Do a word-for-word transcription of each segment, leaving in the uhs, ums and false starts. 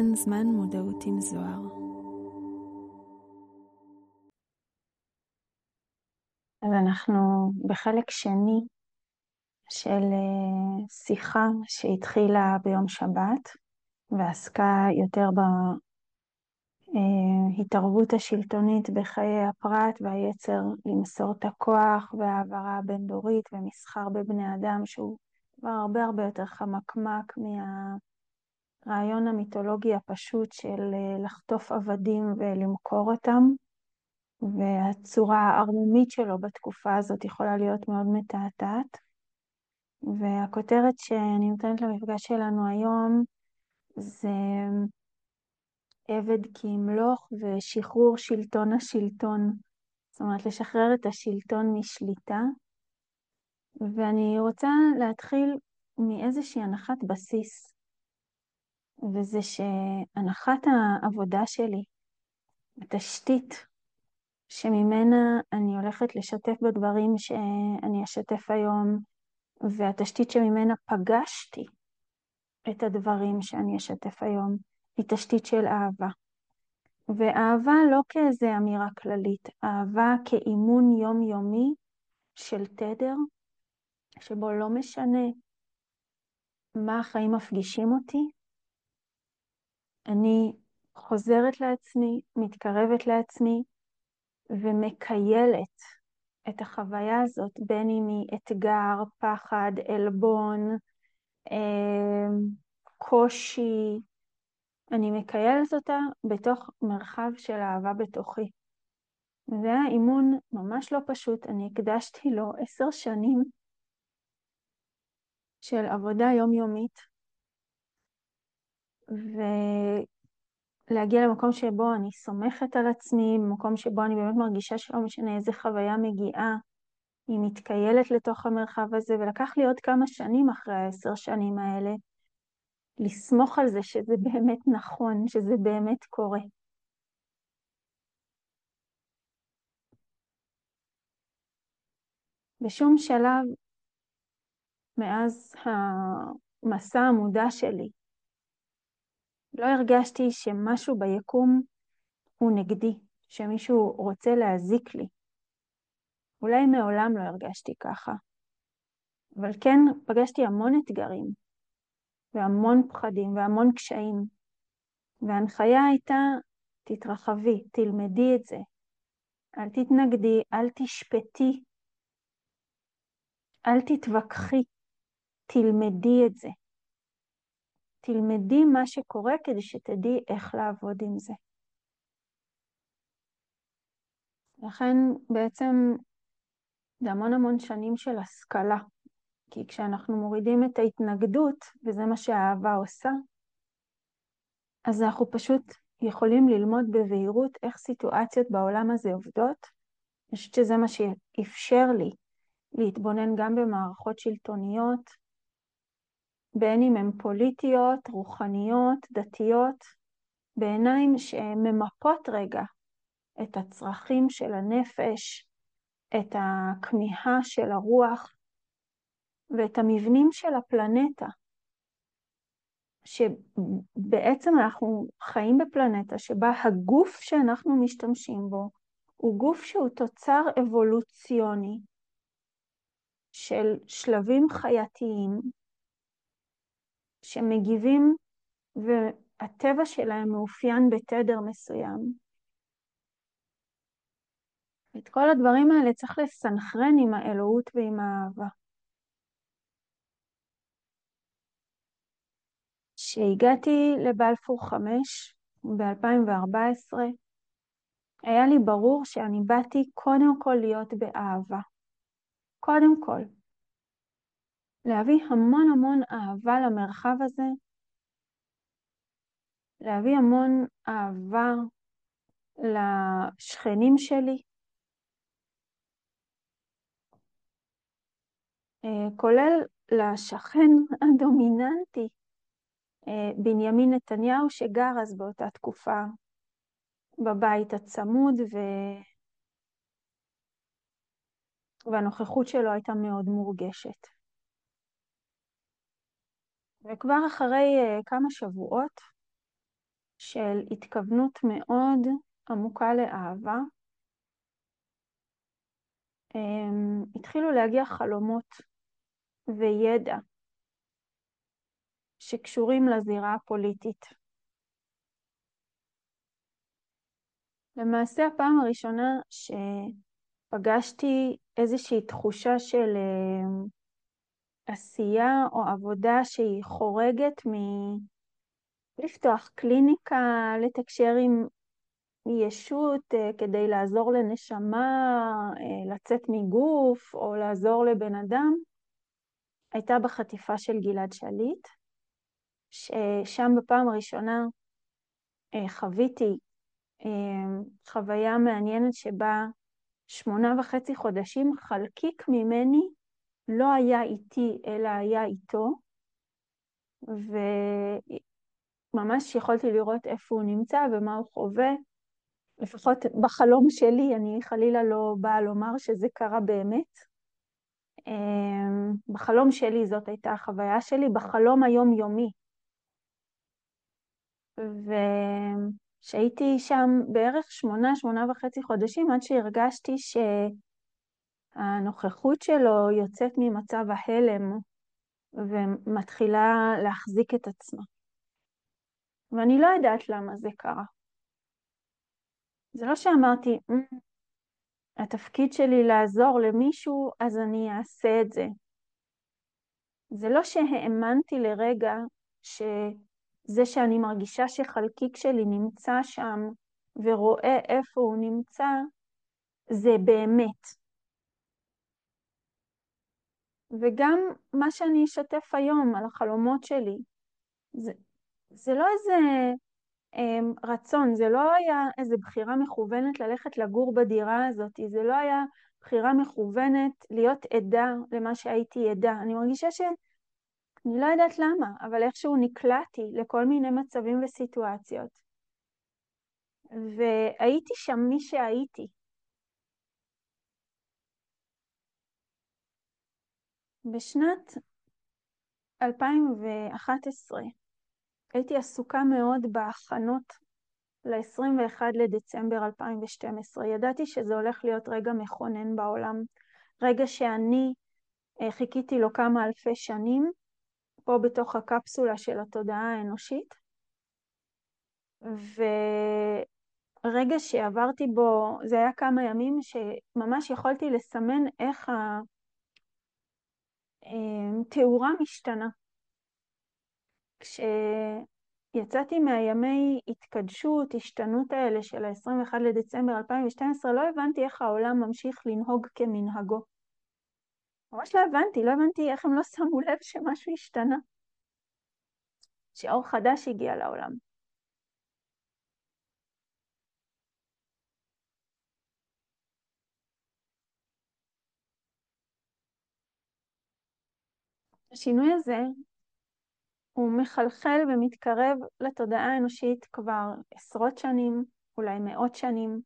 כאן זמן מודעות עם זוהר. אז אנחנו בחלק שני של שיחה שהתחילה ביום שבת, ועסקה יותר בהתערבות השלטונית בחיי הפרט והיצר למסור את הכוח והעברה הבין-דורית ומסחר בבני אדם, שהוא כבר הרבה הרבה יותר חמקמק מהרעיון המיתולוגי הפשוט של לחטוף עבדים ולמכור אותם. והצורה הערמומית שלו בתקופה הזאת יכולה להיות מאוד מתעתעת. והכותרת שאני נותנת למפגש שלנו היום זה עבד כי ימלוך ושחרור שלטון השלטון. זאת אומרת, לשחרר את השלטון משליטה. ואני רוצה להתחיל מאיזושהי הנחת בסיס, וזה שהנחת העבודה שלי, התשתית, שממנה אני הולכת לשתף בדברים שאני אשתף היום, והתשתית שממנה פגשתי את הדברים שאני אשתף היום, היא תשתית של אהבה. ואהבה לא כאיזה אמירה כללית, אהבה כאימון יומיומי של תדר, שבו לא משנה מה החיים מפגישים אותי, אני חוזרת לעצמי, מתקרבת לעצמי, ומקיילת את החוויה הזאת, בין אם היא אתגר, פחד, אלבון, אה, קושי, אני מקיילת אותה בתוך מרחב של אהבה בתוכי. וזה היה אימון ממש לא פשוט, אני הקדשתי לו עשר שנים של עבודה יומיומית, ולהגיע למקום שבו אני סומכת על עצמי, במקום שבו אני באמת מרגישה שלא משנה איזה חוויה מגיעה, היא מתקיילת לתוך המרחב הזה, ולקח לי עוד כמה שנים אחרי העשר שנים האלה, לסמוך על זה שזה באמת נכון, שזה באמת קורה. בשום שלב מאז המסע המודע שלי, לא הרגשתי שמשהו ביקום הוא נגדי, שמישהו רוצה להזיק לי. אולי מעולם לא הרגשתי ככה, אבל כן פגשתי המון אתגרים, והמון פחדים, והמון קשיים. וההנחיה הייתה, תתרחבי, תלמדי את זה. אל תתנגדי, אל תשפטי, אל תתווכחי, תלמדי את זה. תלמדי מה שקורה כדי שתדעי איך לעבוד עם זה. לכן בעצם זה המון המון שנים של השכלה, כי כשאנחנו מורידים את ההתנגדות, וזה מה שהאהבה עושה, אז אנחנו פשוט יכולים ללמוד בבהירות איך סיטואציות בעולם הזה עובדות. אני חושבת שזה מה שאפשר לי להתבונן גם במערכות שלטוניות, בין אם הן פוליטיות, רוחניות, דתיות, בעיניים שממפות רגע את הצרכים של הנפש, את הכמיהה של הרוח, ואת המבנים של הפלנטה, שבעצם אנחנו חיים בפלנטה שבה הגוף שאנחנו משתמשים בו, הוא גוף שהוא תוצר אבולוציוני של שלבים חייתיים, שמגיבים והטבע שלהם מאופיין בתדר מסוים. את כל הדברים האלה צריך לסנכרן עם האלוהות ועם האהבה. כשהגעתי לבלפור חמש ב-אלפיים וארבע עשרה, היה לי ברור שאני באתי קודם כל להיות באהבה. קודם כל. להביא המון המון אהבה למרחב הזה, להביא המון אהבה לשכנים שלי, כולל לשכן הדומיננטי, בנימין נתניהו, שגר אז באותה תקופה בבית הצמוד, ו... והנוכחות שלו הייתה מאוד מורגשת. וכבר אחרי כמה שבועות של התכוונות מאוד עמוקה לאהבה. התחילו להגיע חלומות וידע שקשורים לזירה הפוליטית. למעשה הפעם הראשונה שפגשתי איזושהי תחושה של עשייה או עבודה שהיא חורגת מלפתוח קליניקה, לתקשר עם ישות כדי לעזור לנשמה, לצאת מגוף או לעזור לבן אדם, הייתה בחטיפה של גלעד שליט, ששם בפעם הראשונה חוויתי חוויה מעניינת שבה שמונה וחצי חודשים חלקיק ממני לא היה איתי אלא היה איתו, וממש יכולתי לראות איפה הוא נמצא ומה הוא חווה. לפחות בחלום שלי, אני חלילה לא באה לומר שזה קרה באמת. בחלום שלי זאת הייתה החוויה שלי, בחלום היומיומי. ושהייתי שם בערך שמונה, שמונה וחצי חודשים, עד שהרגשתי שהנוכחות שלו יוצאת ממצב ההלם, ומתחילה להחזיק את עצמה. ואני לא יודעת למה זה קרה. זה לא שאמרתי, התפקיד שלי לעזור למישהו, אז אני אעשה את זה. זה לא שהאמנתי לרגע שזה שאני מרגישה שחלקיק שלי נמצא שם ורואה איפה הוא נמצא, זה באמת. וגם מה שאני אשתף היום על החלומות שלי, זה, זה לא איזה הם, רצון, זה לא היה איזה בחירה מכוונת ללכת לגור בדירה הזאת, זה לא היה בחירה מכוונת להיות עדה למה שהייתי עדה. אני מרגישה ש... אני לא יודעת למה, אבל איכשהו נקלעתי לכל מיני מצבים וסיטואציות. והייתי שם מי שהייתי. בשנת אלפיים ואחת עשרה הייתי עסוקה מאוד בהכנות ל-עשרים ואחד לדצמבר אלפיים ושתים עשרה. ידעתי שזה הולך להיות רגע מכונן בעולם, רגע שאני חיכיתי לו כמה אלפי שנים, פה בתוך הקפסולה של התודעה האנושית, ורגע שעברתי בו, זה היה כמה ימים שממש יכולתי לסמן איך התאורה משתנה. כשיצאתי מהימי התקדשות, השתנות האלה של ה-עשרים ואחד לדצמבר אלפיים ושתים עשרה, לא הבנתי איך העולם ממשיך לנהוג כמנהגו. ממש לא הבנתי, לא הבנתי איך הם לא שמו לב שמשהו השתנה. שאור חדש הגיע לעולם. השינוי הזה הוא מחלחל ומתקרב לתודעה האנושית כבר עשרות שנים, אולי מאות שנים.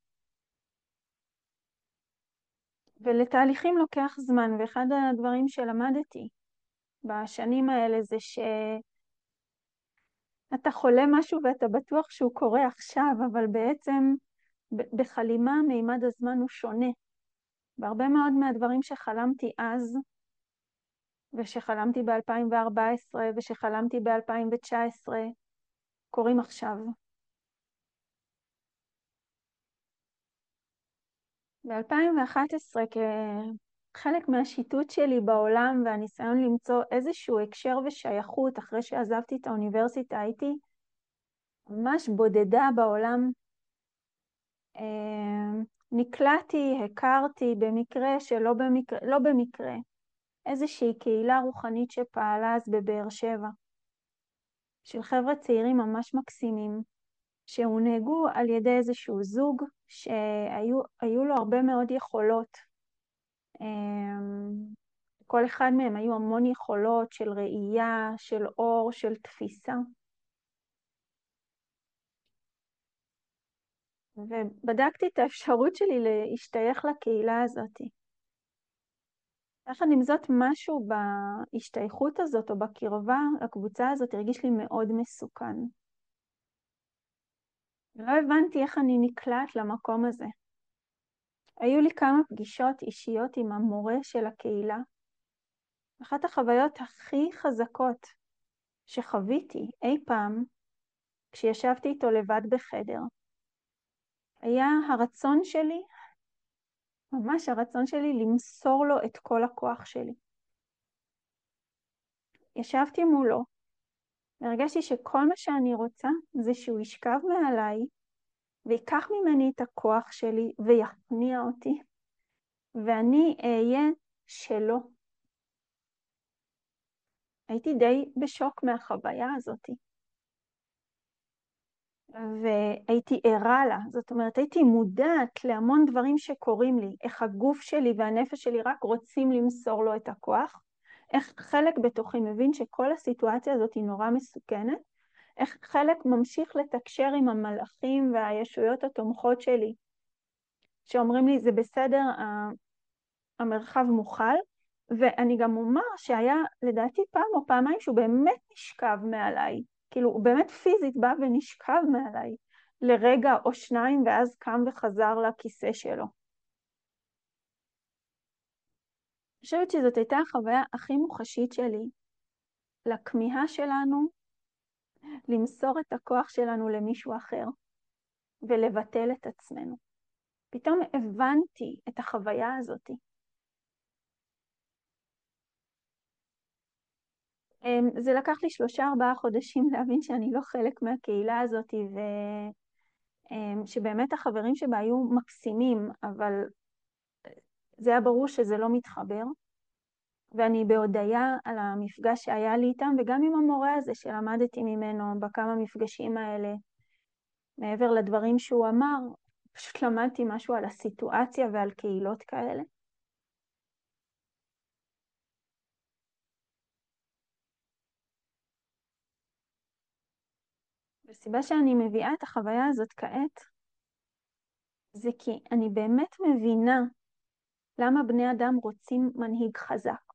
ולתהליכים לוקח זמן, ואחד הדברים שלמדתי בשנים האלה זה שאתה חולה משהו ואתה בטוח שהוא קורה עכשיו, אבל בעצם בחלימה מימד הזמן הוא שונה. בהרבה מאוד מהדברים שחלמתי אז, ושחלמתי ב-אלפיים וארבע עשרה ושחלמתי ב-אלפיים ותשע עשרה, קוראים עכשיו. ב-אלפיים ואחת עשרה, כחלק מהשיטות שלי בעולם והניסיון למצוא איזשהו הקשר ושייכות, אחרי שעזבתי את האוניברסיטה, הייתי ממש בודדה בעולם. נקלעתי, הכרתי במקרה שלא במקרה, לא במקרה, איזושהי קהילה רוחנית שפעלה אז בבאר שבע, של חבר'ה צעירים ממש מקסימים, שהונהגו על ידי איזשהו זוג שהיו היו לו הרבה מאוד יכולות. כל אחד מהם היו המון יכולות של ראייה, של אור, של תפיסה. ובדקתי את האפשרות שלי להשתייך לקהילה הזאת. יחד עם זאת, משהו בהשתייכות הזאת או בקרבה לקבוצה הזאת הרגיש לי מאוד מסוכן. ולא הבנתי איך אני נקלעת למקום הזה. היו לי כמה פגישות אישיות עם המורה של הקהילה. אחת החוויות הכי חזקות שחוויתי אי פעם, כשישבתי איתו לבד בחדר, היה הרצון שלי, ממש הרצון שלי למסור לו את כל הכוח שלי. ישבתי מולו, והרגשתי שכל מה שאני רוצה זה שהוא ישכב מעליי, ויקח ממני את הכוח שלי ויכניע אותי, ואני אהיה שלו. הייתי די בשוק מהחוויה הזאת. והייתי ערה לה, זאת אומרת, הייתי מודעת להמון דברים שקורים לי, איך הגוף שלי והנפש שלי רק רוצים למסור לו את הכוח, איך חלק בתוכי מבין שכל הסיטואציה הזאת היא נורא מסוכנת, איך חלק ממשיך לתקשר עם המלאכים והישויות התומכות שלי, שאומרים לי, זה בסדר, המרחב מוכל, ואני גם אומר שהיה לדעתי פעם או פעמיים שהוא באמת נשכב מעליי, כאילו הוא באמת פיזית בא ונשכב מעליי לרגע או שניים, ואז קם וחזר לכיסא שלו. אני חושבת שזאת הייתה החוויה הכי מוחשית שלי, לכמיהה שלנו למסור את הכוח שלנו למישהו אחר, ולבטל את עצמנו. פתאום הבנתי את החוויה הזאת. זה לקח לי שלושה ארבעה חודשים להבין שאני לא חלק מהקהילה הזאת, ושבאמת החברים שבה היו מקסימים, אבל זה היה ברור שזה לא מתחבר. ואני בהודיה על המפגש שהיה לי איתם, וגם עם המורה הזה שלמדתי ממנו בכמה מפגשים האלה. מעבר לדברים שהוא אמר, פשוט למדתי משהו על הסיטואציה ועל קהילות כאלה. והסיבה שאני מביאה את החוויה הזאת כעת, זה כי אני באמת מבינה למה בני אדם רוצים מנהיג חזק.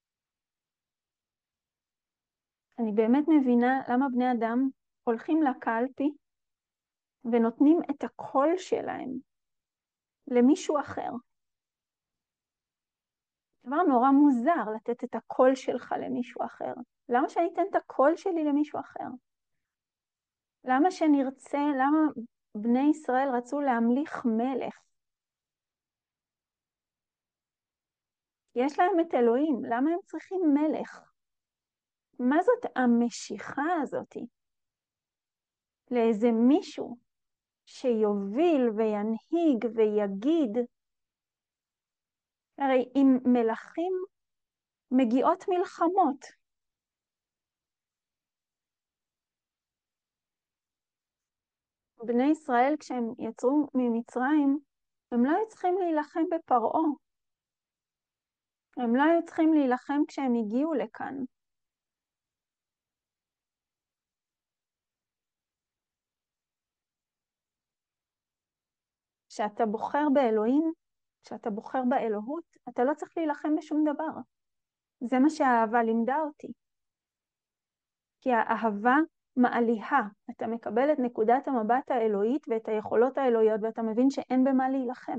אני באמת מבינה למה בני אדם הולכים לקלפי ונותנים את הקול שלהם למישהו אחר. דבר נורא מוזר לתת את הקול שלך למישהו אחר. למה שאני אתן את הקול שלי למישהו אחר? למה שנרצה, למה בני ישראל רצו להמליך מלך? יש להם את אלוהים, למה הם צריכים מלך? מה זאת המשיכה הזאת? לאיזה מישהו שיוביל וינהיג ויגיד. הרי עם מלכים מגיעות מלחמות. בני ישראל כשהם יצאו ממצרים, הם לא היו צריכים להילחם בפרעה. הם לא היו צריכים להילחם כשהם הגיעו לכאן. כשאתה בוחר באלוהים, כשאתה בוחר באלוהות, אתה לא צריך להילחם בשום דבר. זה מה שהאהבה לימדה אותי. כי האהבה מעלייה. אתה מקבל את נקודת המבט האלוהית ואת היכולות האלוהיות, ואתה מבין שאין במה להילחם.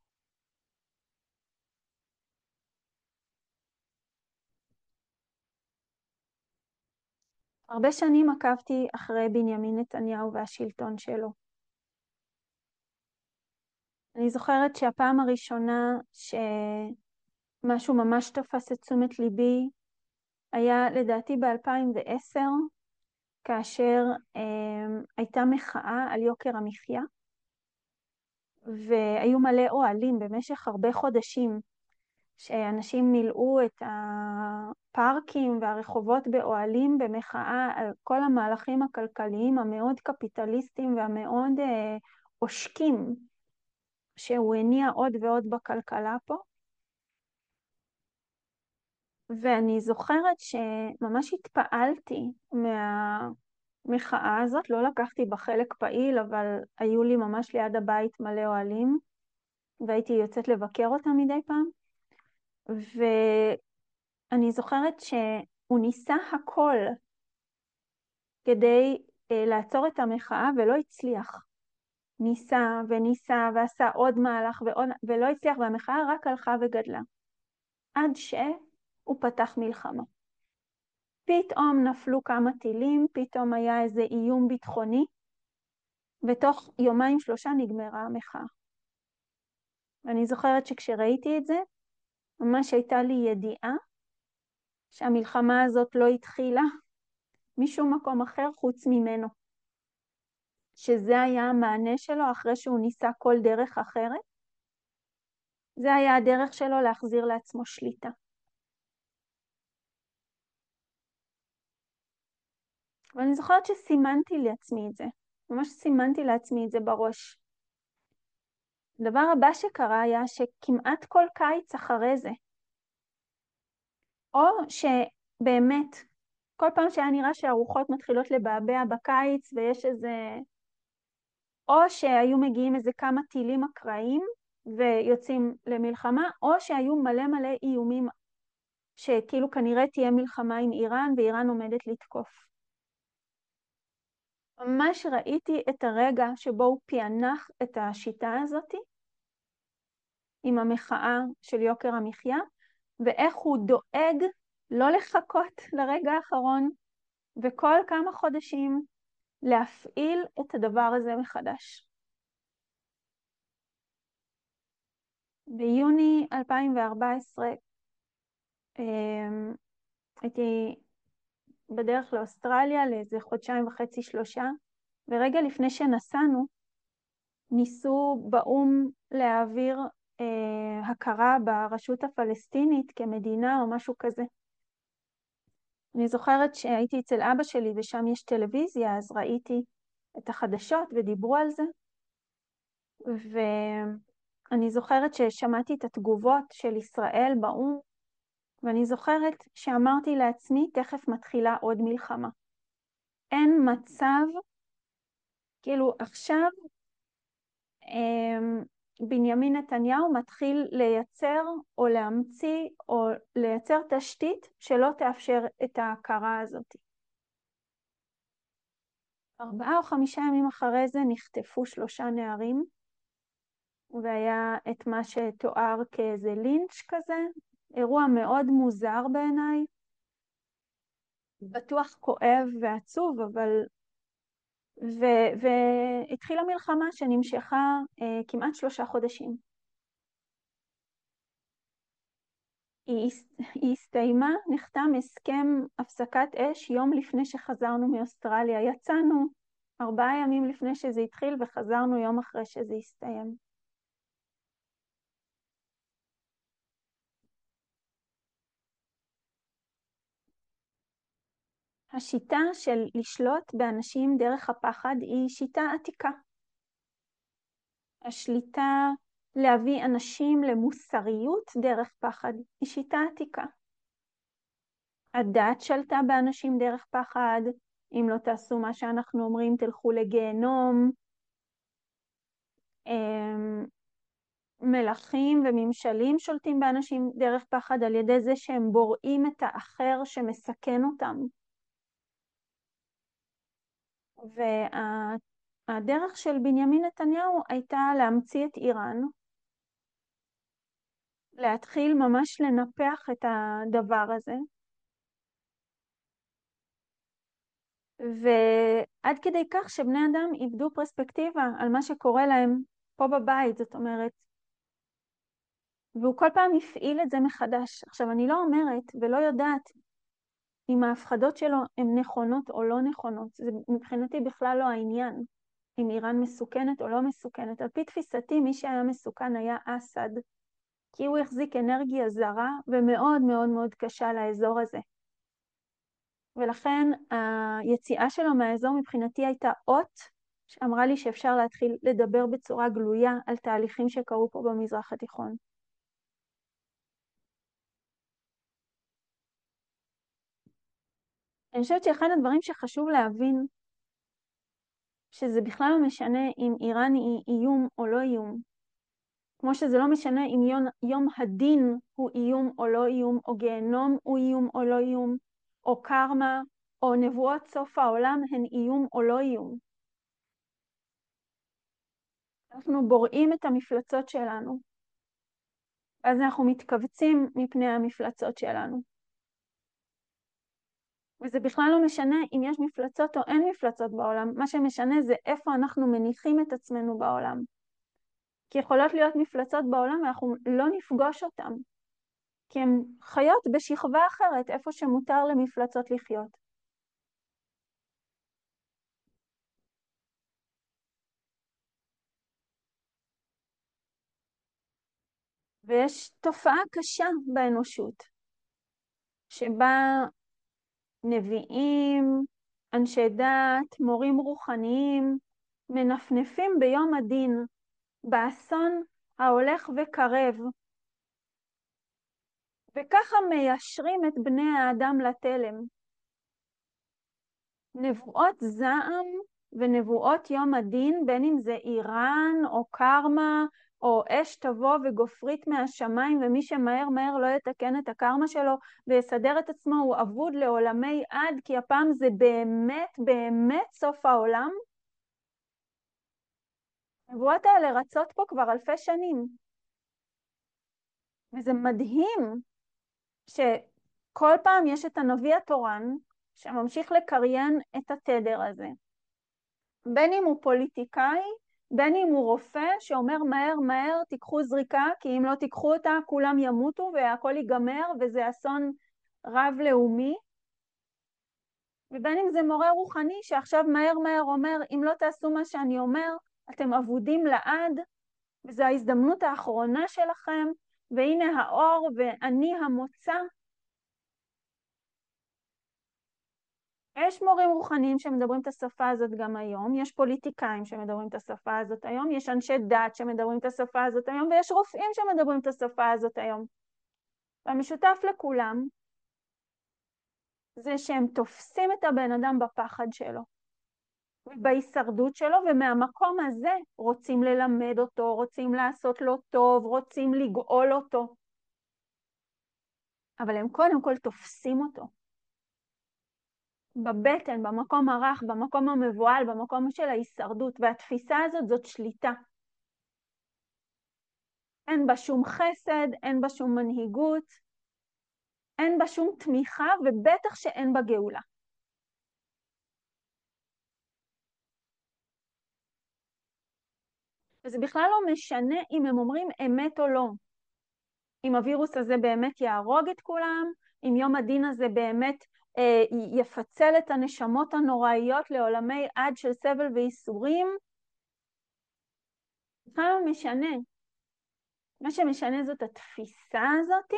הרבה שנים עקבתי אחרי בנימין נתניהו והשלטון שלו. אני זוכרת שהפעם הראשונה שמשהו ממש תפס את תשומת ליבי היה לדעתי ב-אלפיים ועשר, כאשר אה, הייתה מחאה על יוקר המחיה, והיו מלא אוהלים במשך הרבה חודשים, שאנשים מילאו את הפארקים והרחובות באוהלים במחאה על כל המהלכים הכלכליים המאוד קפיטליסטיים והמאוד אה, עושקים, שהוא הניע עוד ועוד בכלכלה פה. ואני זוכרת שממש התפעלתי מהמחאה הזאת, לא לקחתי בה חלק פעיל, אבל היו לי ממש ליד הבית מלא אוהלים, והייתי יוצאת לבקר אותם מדי פעם. ואני זוכרת שהוא ניסה הכל כדי לעצור את המחאה ולא הצליח. ניסה וניסה ועשה עוד מהלך ועוד, ולא הצליח, והמחאה רק הלכה וגדלה. עד שהוא פתח מלחמה. פתאום נפלו כמה טילים, פתאום היה איזה איום ביטחוני, ותוך יומיים שלושה נגמרה המחאה. ואני זוכרת שכשראיתי את זה, ממש הייתה לי ידיעה שהמלחמה הזאת לא התחילה משום מקום אחר חוץ ממנו. שזה היה המענה שלו אחרי שהוא ניסה כל דרך אחרת. זה היה הדרך שלו להחזיר לעצמו שליטה. ואני זוכרת שסימנתי לעצמי את זה. ממש סימנתי לעצמי את זה בראש. הדבר הבא שקרה היה שכמעט כל קיץ אחרי זה, או שבאמת, כל פעם שהיה נראה שהרוחות מתחילות לבעבע בקיץ ויש איזה, או שהיו מגיעים איזה כמה טילים אקראיים ויוצאים למלחמה, או שהיו מלא מלא איומים שכאילו כנראה תהיה מלחמה עם איראן ואיראן עומדת לתקוף. ממש ראיתי את הרגע שבו הוא פענח את השיטה הזאת עם המחאה של יוקר המחיה, ואיך הוא דואג לא לחכות לרגע האחרון, וכל כמה חודשים להפעיל את הדבר הזה מחדש. ביוני אלפיים וארבע עשרה הייתי בדרך לאוסטרליה לאיזה חודשיים וחצי שלושה, ורגע לפני שנסענו, ניסו באום להעביר אה, הכרה ברשות הפלסטינית כמדינה או משהו כזה. אני זוכרת שהייתי אצל אבא שלי ושם יש טלוויזיה, אז ראיתי את החדשות ודיברו על זה. ואני זוכרת ששמעתי את התגובות של ישראל באום, ואני זוכרת שאמרתי לעצמי, תכף מתחילה עוד מלחמה. אין מצב, כאילו עכשיו בנימין נתניהו מתחיל לייצר או להמציא או לייצר תשתית שלא תאפשר את ההכרה הזאת. ארבעה או חמישה ימים אחרי זה נחטפו שלושה נערים, והיה את מה שתואר כאיזה לינץ' כזה, אירוע מאוד מוזר בעיניי, בטוח כואב ועצוב, אבל... ו- והתחילה מלחמה שנמשכה אה, כמעט שלושה חודשים. היא, היא הסתיימה, נחתם הסכם הפסקת אש יום לפני שחזרנו מאוסטרליה. יצאנו ארבעה ימים לפני שזה התחיל וחזרנו יום אחרי שזה הסתיים. השיטה של לשלוט באנשים דרך הפחד היא שיטה עתיקה. השליטה להביא אנשים למוסריות דרך פחד היא שיטה עתיקה. הדת שלטה באנשים דרך פחד, אם לא תעשו מה שאנחנו אומרים תלכו לגיהנום. מלכים וממשלים שולטים באנשים דרך פחד על ידי זה שהם בוראים את האחר שמסכן אותם. והדרך של בנימין נתניהו הייתה להמציא את איראן, להתחיל ממש לנפח את הדבר הזה, ועד כדי כך שבני אדם איבדו פרספקטיבה על מה שקורה להם פה בבית, זאת אומרת, והוא כל פעם הפעיל את זה מחדש. עכשיו, אני לא אומרת ולא יודעת אם ההפחדות שלו הן נכונות או לא נכונות. זה מבחינתי בכלל לא העניין, אם איראן מסוכנת או לא מסוכנת. על פי תפיסתי, מי שהיה מסוכן היה אסד, כי הוא החזיק אנרגיה זרה ומאוד מאוד מאוד קשה לאזור הזה. ולכן היציאה שלו מהאזור מבחינתי הייתה אות שאמרה לי שאפשר להתחיל לדבר בצורה גלויה על תהליכים שקרו פה במזרח התיכון. אני חושבת שאחד הדברים שחשוב להבין, שזה בכלל לא משנה אם איראן היא איום או לא איום. כמו שזה לא משנה אם יום, יום הדין הוא איום או לא איום, או גיהנום הוא איום או לא איום, או קרמה, או נבואות סוף העולם הן איום או לא איום. אנחנו בוראים את המפלצות שלנו, אז אנחנו מתכווצים מפני המפלצות שלנו. וזה בכלל לא משנה אם יש מפלצות או אין מפלצות בעולם, מה שמשנה זה איפה אנחנו מניחים את עצמנו בעולם. כי יכולות להיות מפלצות בעולם ואנחנו לא נפגוש אותן, כי הן חיות בשכבה אחרת, איפה שמותר למפלצות לחיות. ויש תופעה קשה באנושות, שבה נביאים, אנשי דת, מורים רוחניים, מנפנפים ביום הדין, באסון ההולך וקרב, וככה מיישרים את בני האדם לתלם. נבואות זעם ונבואות יום הדין, בין אם זה איראן או קרמה, או אש תבוא וגופרית מהשמיים, ומי שמהר מהר לא יתקן את הקרמה שלו ויסדר את עצמו, הוא אבוד לעולמי עד, כי הפעם זה באמת באמת סוף העולם. הנבואות האלה רצות פה כבר אלפי שנים. וזה מדהים שכל פעם יש את הנביא התורן שממשיך לקריין את התדר הזה. בין אם הוא פוליטיקאי, בין אם הוא רופא שאומר מהר מהר תיקחו זריקה, כי אם לא תיקחו אותה כולם ימותו והכל ייגמר וזה אסון רב לאומי. ובין אם זה מורה רוחני שעכשיו מהר מהר אומר אם לא תעשו מה שאני אומר אתם אבודים לעד, וזו ההזדמנות האחרונה שלכם, והנה האור ואני המוצא. יש מורים רוחניים שמדברים את השפה הזאת גם היום, יש פוליטיקאים שמדברים את השפה הזאת היום, יש אנשי דת שמדברים את השפה הזאת היום, ויש רופאים שמדברים את השפה הזאת היום. והמשותף לכולם זה שהם תופסים את הבן אדם בפחד שלו, ובהישרדות שלו, ומהמקום הזה רוצים ללמד אותו, רוצים לעשות לו טוב, רוצים לגאול אותו. אבל הם קודם כל תופסים אותו. בבטן, במקום הרך, במקום המבועל, במקום של ההישרדות, והתפיסה הזאת זאת שליטה. אין בה שום חסד, אין בה שום מנהיגות, אין בה שום תמיכה, ובטח שאין בה גאולה. וזה בכלל לא משנה אם הם אומרים אמת או לא. אם הווירוס הזה באמת יהרוג את כולם, אם יום הדין הזה באמת אה, יפצל את הנשמות הנוראיות לעולמי עד של סבל וייסורים, בכלל לא משנה. מה שמשנה זאת התפיסה הזאת,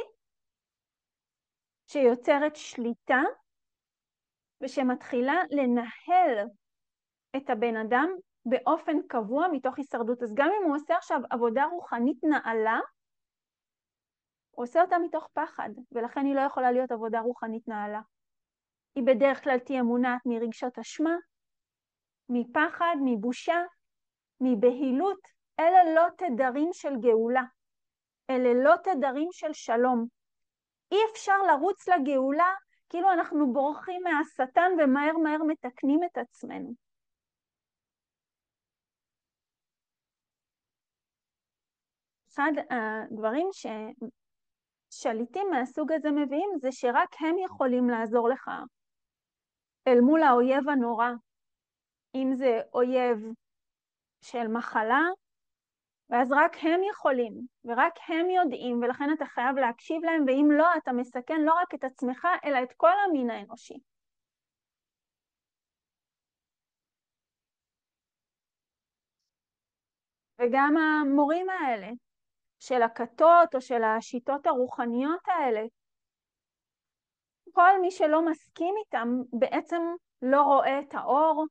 שיוצרת שליטה, ושמתחילה לנהל את הבן אדם באופן קבוע מתוך הישרדות. אז גם אם הוא עושה עכשיו עבודה רוחנית נעלה, הוא עושה אותה מתוך פחד, ולכן היא לא יכולה להיות עבודה רוחנית נעלה. היא בדרך כלל תהיה מונעת מרגשות אשמה, מפחד, מבושה, מבהילות. אלה לא תדרים של גאולה, אלה לא תדרים של שלום. אי אפשר לרוץ לגאולה כאילו אנחנו בורחים מהשטן ומהר מהר מתקנים את עצמנו. אחד הדברים ששליטים מהסוג הזה מביאים זה שרק הם יכולים לעזור לך אל מול האויב הנורא. אם זה אויב של מחלה, ואז רק הם יכולים, ורק הם יודעים, ולכן אתה חייב להקשיב להם, ואם לא, אתה מסכן לא רק את עצמך, אלא את כל המין האנושי. וגם המורים האלה, של הכתות או של השיטות הרוחניות האלה, כל מי שלא מסכים איתם בעצם לא רואה את האור.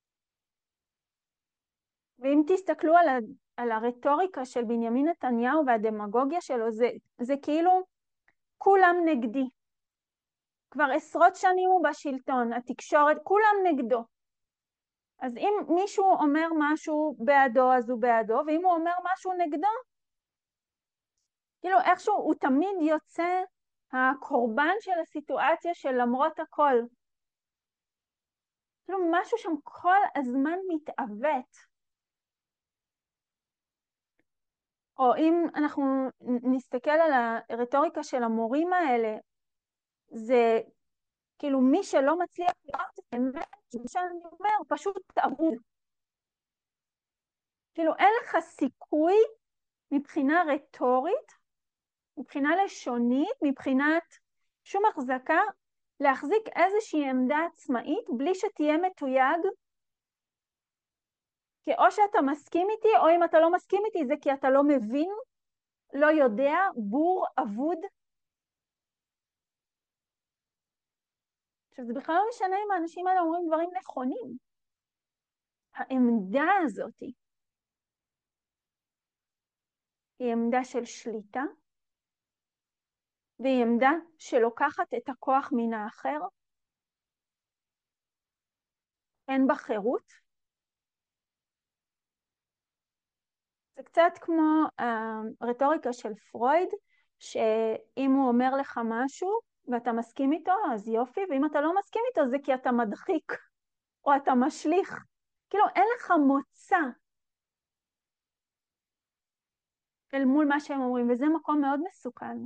ואם תסתכלו על, ה, על הרטוריקה של בנימין נתניהו והדמגוגיה שלו, זה, זה כאילו כולם נגדי. כבר עשרות שנים הוא בשלטון, התקשורת, כולם נגדו. אז אם מישהו אומר משהו בעדו, אז הוא בעדו, ואם הוא אומר משהו נגדו, כאילו איכשהו הוא תמיד יוצא הקורבן של הסיטואציה של למרות הכל. כאילו משהו שם כל הזמן מתעוות. או אם אנחנו נסתכל על הרטוריקה של המורים האלה, זה כאילו מי שלא מצליח לראות את האמת, זה שאני אומר, פשוט אבוד. כאילו אין לך סיכוי מבחינה רטורית, מבחינה לשונית, מבחינת שום החזקה, להחזיק איזושהי עמדה עצמאית בלי שתהיה מתויג, כי או שאתה מסכים איתי, או אם אתה לא מסכים איתי, זה כי אתה לא מבין, לא יודע, בור, אבוד. עכשיו, זה בכלל לא משנה אם האנשים האלה אומרים דברים נכונים. העמדה הזאת היא עמדה של שליטה, והיא עמדה שלוקחת את הכוח מן האחר, אין בה חירות. זה קצת כמו הרטוריקה של פרויד, שאם הוא אומר לך משהו ואתה מסכים איתו, אז יופי, ואם אתה לא מסכים איתו זה כי אתה מדחיק, או אתה משליך. כאילו אין לך מוצא אל מול מה שהם אומרים, וזה מקום מאוד מסוכן.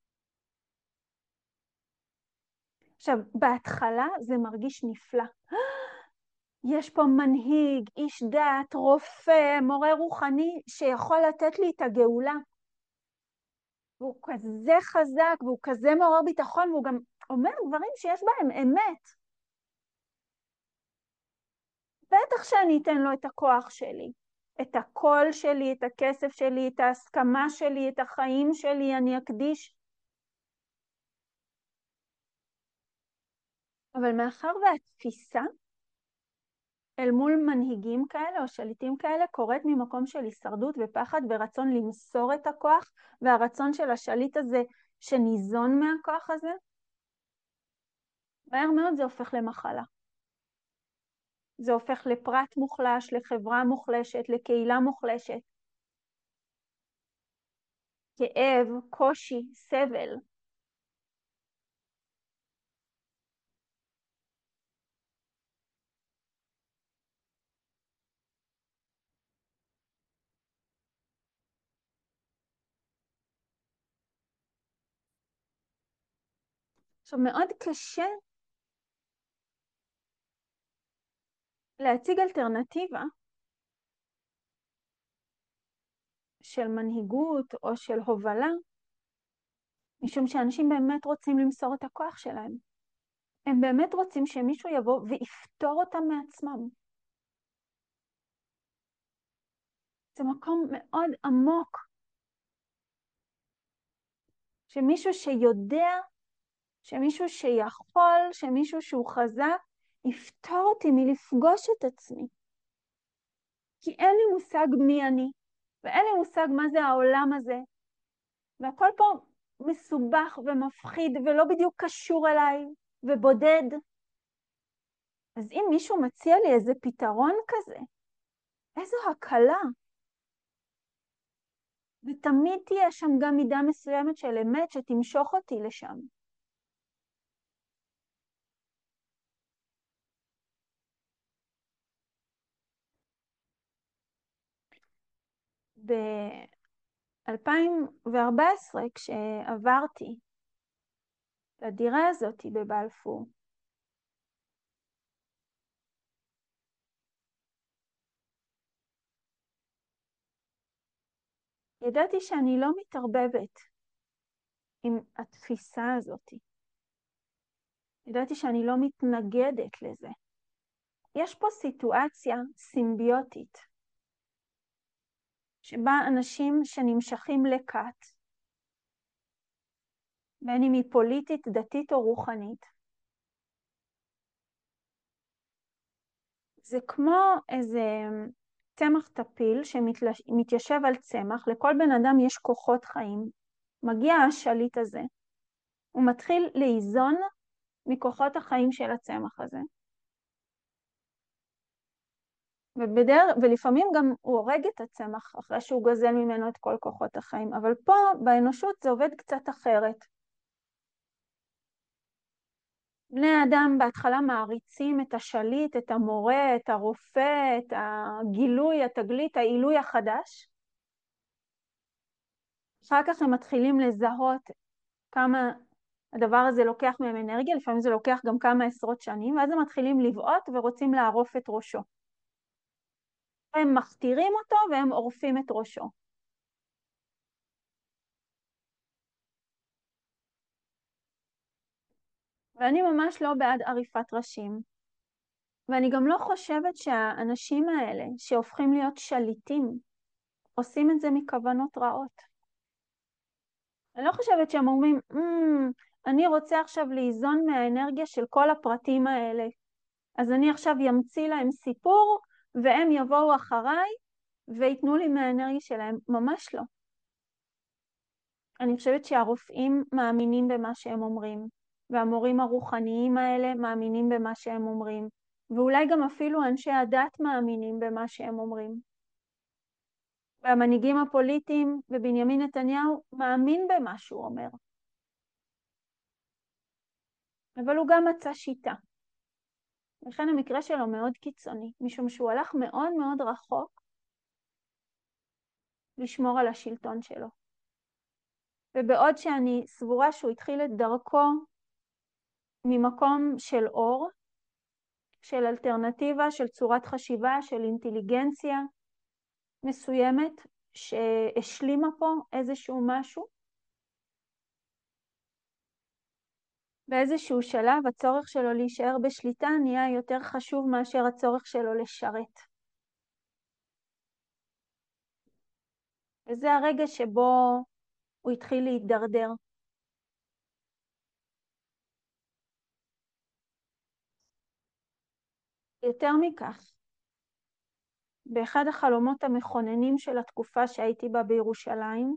עכשיו, בהתחלה זה מרגיש נפלא. יש פה מנהיג, איש דת, רופא, מורה רוחני, שיכול לתת לי את הגאולה. והוא כזה חזק, והוא כזה מעורר ביטחון, והוא גם אומר דברים שיש בהם אמת. בטח שאני אתן לו את הכוח שלי, את הקול שלי, את הכסף שלי, את ההסכמה שלי, את החיים שלי, אני אקדיש. אבל מאחר והתפיסה אל מול מנהיגים כאלה או שליטים כאלה קורית ממקום של הישרדות ופחד ורצון למסור את הכוח, והרצון של השליט הזה שניזון מהכוח הזה, מהר מאוד זה הופך למחלה. זה הופך לפרט מוחלש, לחברה מוחלשת, לקהילה מוחלשת. כאב, קושי, סבל. עכשיו, מאוד קשה להציג אלטרנטיבה של מנהיגות או של הובלה, משום שאנשים באמת רוצים למסור את הכוח שלהם. הם באמת רוצים שמישהו יבוא ויפתור אותם מעצמם. זה מקום מאוד עמוק, שמישהו שיודע, שמישהו שיכול, שמישהו שהוא חזק, יפתור אותי מלפגוש את עצמי. כי אין לי מושג מי אני, ואין לי מושג מה זה העולם הזה, והכל פה מסובך ומפחיד ולא בדיוק קשור אליי ובודד. אז אם מישהו מציע לי איזה פתרון כזה, איזו הקלה. ותמיד תהיה שם גם מידה מסוימת של אמת שתמשוך אותי לשם. ב-אלפיים וארבע עשרה, כשעברתי לדירה הזאת בבלפור, ידעתי שאני לא מתערבבת עם התפיסה הזאת. ידעתי שאני לא מתנגדת לזה. יש פה סיטואציה סימביוטית, שבה אנשים שנמשכים לכת, בין אם היא פוליטית, דתית או רוחנית, זה כמו איזה צמח טפיל שמתיישב על צמח, לכל בן אדם יש כוחות חיים, מגיע השליט הזה, הוא מתחיל לאיזון מכוחות החיים של הצמח הזה. ובדר... ולפעמים גם הוא הורג את הצמח אחרי שהוא גוזל ממנו את כל כוחות החיים, אבל פה באנושות זה עובד קצת אחרת. בני האדם בהתחלה מעריצים את השליט, את המורה, את הרופא, את הגילוי, התגלית, העילוי החדש. אחר כך הם מתחילים לזהות כמה הדבר הזה לוקח מהם אנרגיה, לפעמים זה לוקח גם כמה עשרות שנים, ואז הם מתחילים לבעוט ורוצים לערוף את ראשו. הם מכתירים אותו והם עורפים את ראשו. ואני ממש לא בעד עריפת ראשים. ואני גם לא חושבת שהאנשים האלה שהופכים להיות שליטים, עושים את זה מכוונות רעות. אני לא חושבת שהם אומרים, mm, אני רוצה עכשיו לאיזון מהאנרגיה של כל הפרטים האלה. אז אני עכשיו ימציא להם סיפור, והם יבואו אחריי, ויתנו לי מהאנרגיה שלהם. ממש לא. אני חושבת שהרופאים מאמינים במה שהם אומרים, והמורים הרוחניים האלה מאמינים במה שהם אומרים, ואולי גם אפילו אנשי הדת מאמינים במה שהם אומרים. והמנהיגים הפוליטיים ובנימין נתניהו מאמין במה שהוא אומר. אבל הוא גם מצא שיטה. לכן המקרה שלו מאוד קיצוני, משום שהוא הלך מאוד מאוד רחוק לשמור על השלטון שלו. ובעוד שאני סבורה שהוא התחיל את דרכו ממקום של אור, של אלטרנטיבה, של צורת חשיבה, של אינטליגנציה מסוימת, שהשלימה פה איזשהו משהו, באיזשהו שלב הצורך שלו להישאר בשליטה נהיה יותר חשוב מאשר הצורך שלו לשרת. וזה הרגע שבו הוא התחיל להתדרדר. יותר מכך, באחד החלומות המכוננים של התקופה שהייתי בה בירושלים,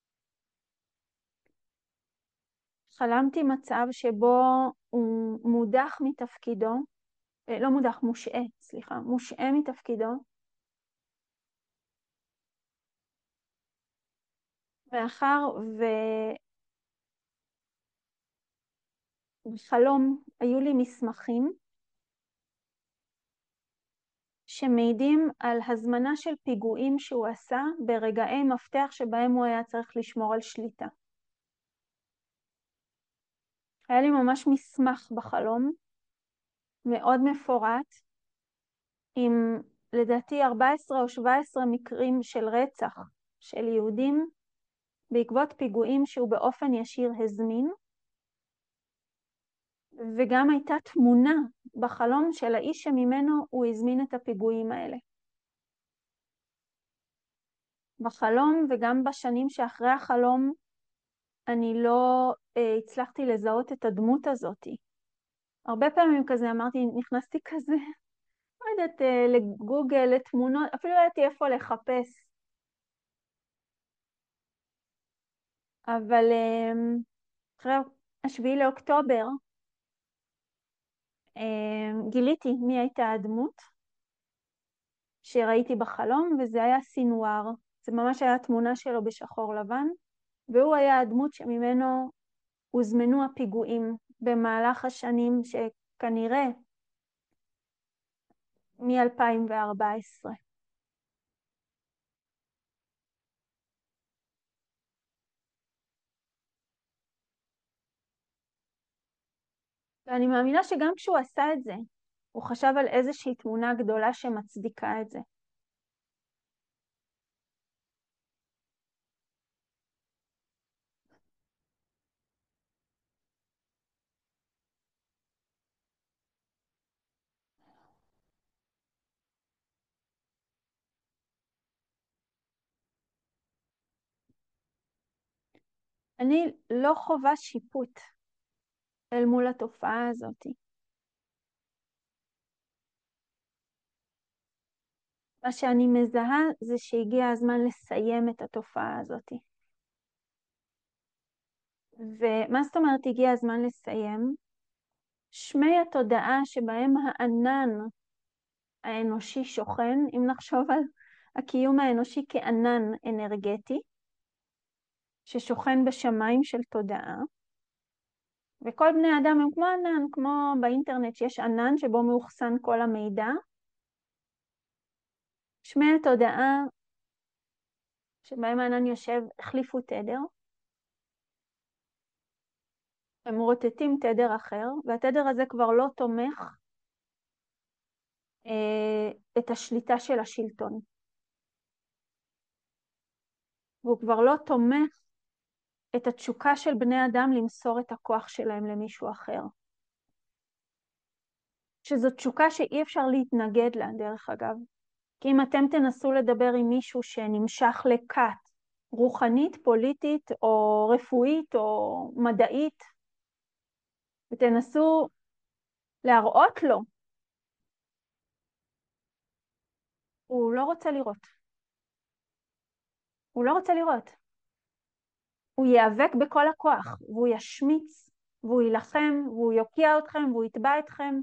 חלמתי מצב שבו הוא מודח מתפקידו, לא מודח, מושעה, סליחה, מושעה מתפקידו, מאחר ובחלום היו לי מסמכים שמעידים על הזמנה של פיגועים שהוא עשה ברגעי מפתח שבהם הוא היה צריך לשמור על שליטה. היה לי ממש מסמך בחלום, מאוד מפורט, עם לדעתי ארבע עשרה או שבע עשרה מקרים של רצח של יהודים בעקבות פיגועים שהוא באופן ישיר הזמין, וגם הייתה תמונה בחלום של האיש שממנו הוא הזמין את הפיגועים האלה. בחלום וגם בשנים שאחרי החלום אני לא אה, הצלחתי לזהות את הדמות הזאת. הרבה פעמים כזה אמרתי, נכנסתי כזה, לא יודעת, אה, לגוגל, לתמונות, אפילו לא ידעתי איפה לחפש. אבל אה, אחרי השביעי לאוקטובר אה, גיליתי מי הייתה הדמות שראיתי בחלום, וזה היה סינואר. זה ממש היה תמונה שלו בשחור לבן, והוא היה הדמות שממנו הוזמנו הפיגועים במהלך השנים שכנראה מ-אלפיים וארבע עשרה. ואני מאמינה שגם כשהוא עשה את זה, הוא חשב על איזושהי תמונה גדולה שמצדיקה את זה. אני לא חובה שיפוט אל מול התופעה הזאת. מה שאני מזהה זה שהגיע הזמן לסיים את התופעה הזאת. ומה זאת אומרת הגיע הזמן לסיים? שמי התודעה שבהם הענן האנושי שוכן, אם נחשוב על הקיום האנושי כענן אנרגטי, ששוכן בשמיים של תודעה, וכל בני אדם הם כמו ענן, כמו באינטרנט שיש ענן שבו מאוחסן כל המידע. שמי התודעה שבהם הענן יושב, החליפו תדר, הם רוטטים תדר אחר, והתדר הזה כבר לא תומך אה, את השליטה של השלטון. והוא כבר לא תומך את התשוקה של בני אדם למסור את הכוח שלהם למישהו אחר. שזו תשוקה שאי אפשר להתנגד לה, דרך אגב. כי אם אתם תנסו לדבר עם מישהו שנמשך לכת, רוחנית, פוליטית, או רפואית, או מדעית, ותנסו להראות לו, הוא לא רוצה לראות. הוא לא רוצה לראות. הוא ייאבק בכל הכוח, והוא ישמיץ, והוא ילחם, והוא יוקיע אתכם, והוא יתבע אתכם.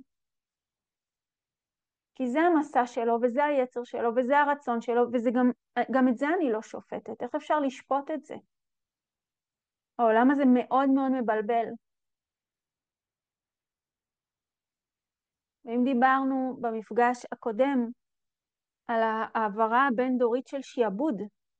כי זה המסע שלו, וזה היצר שלו, וזה הרצון שלו, וזה גם, גם את זה אני לא שופטת. איך אפשר לשפוט את זה? העולם הזה מאוד מאוד מבלבל. ואם דיברנו במפגש הקודם על העברה הבין-דורית של שיעבוד,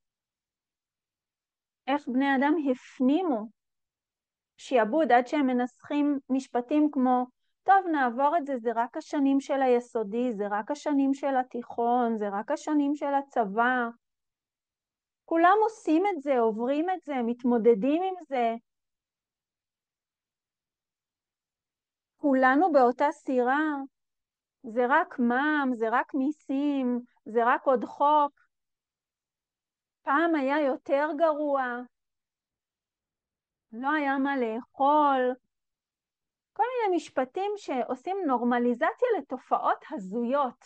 איך בני אדם הפנימו שיעבוד עד שהם מנסחים משפטים כמו, טוב, נעבור את זה, זה רק השנים של היסודי, זה רק השנים של התיכון, זה רק השנים של הצבא. כולם עושים את זה, עוברים את זה, מתמודדים עם זה. כולנו באותה סירה, זה רק מע"מ, זה רק מיסים, זה רק עוד חוק. פעם היה יותר גרוע, לא היה מה לאכול. כל מיני משפטים שעושים נורמליזציה לתופעות הזויות.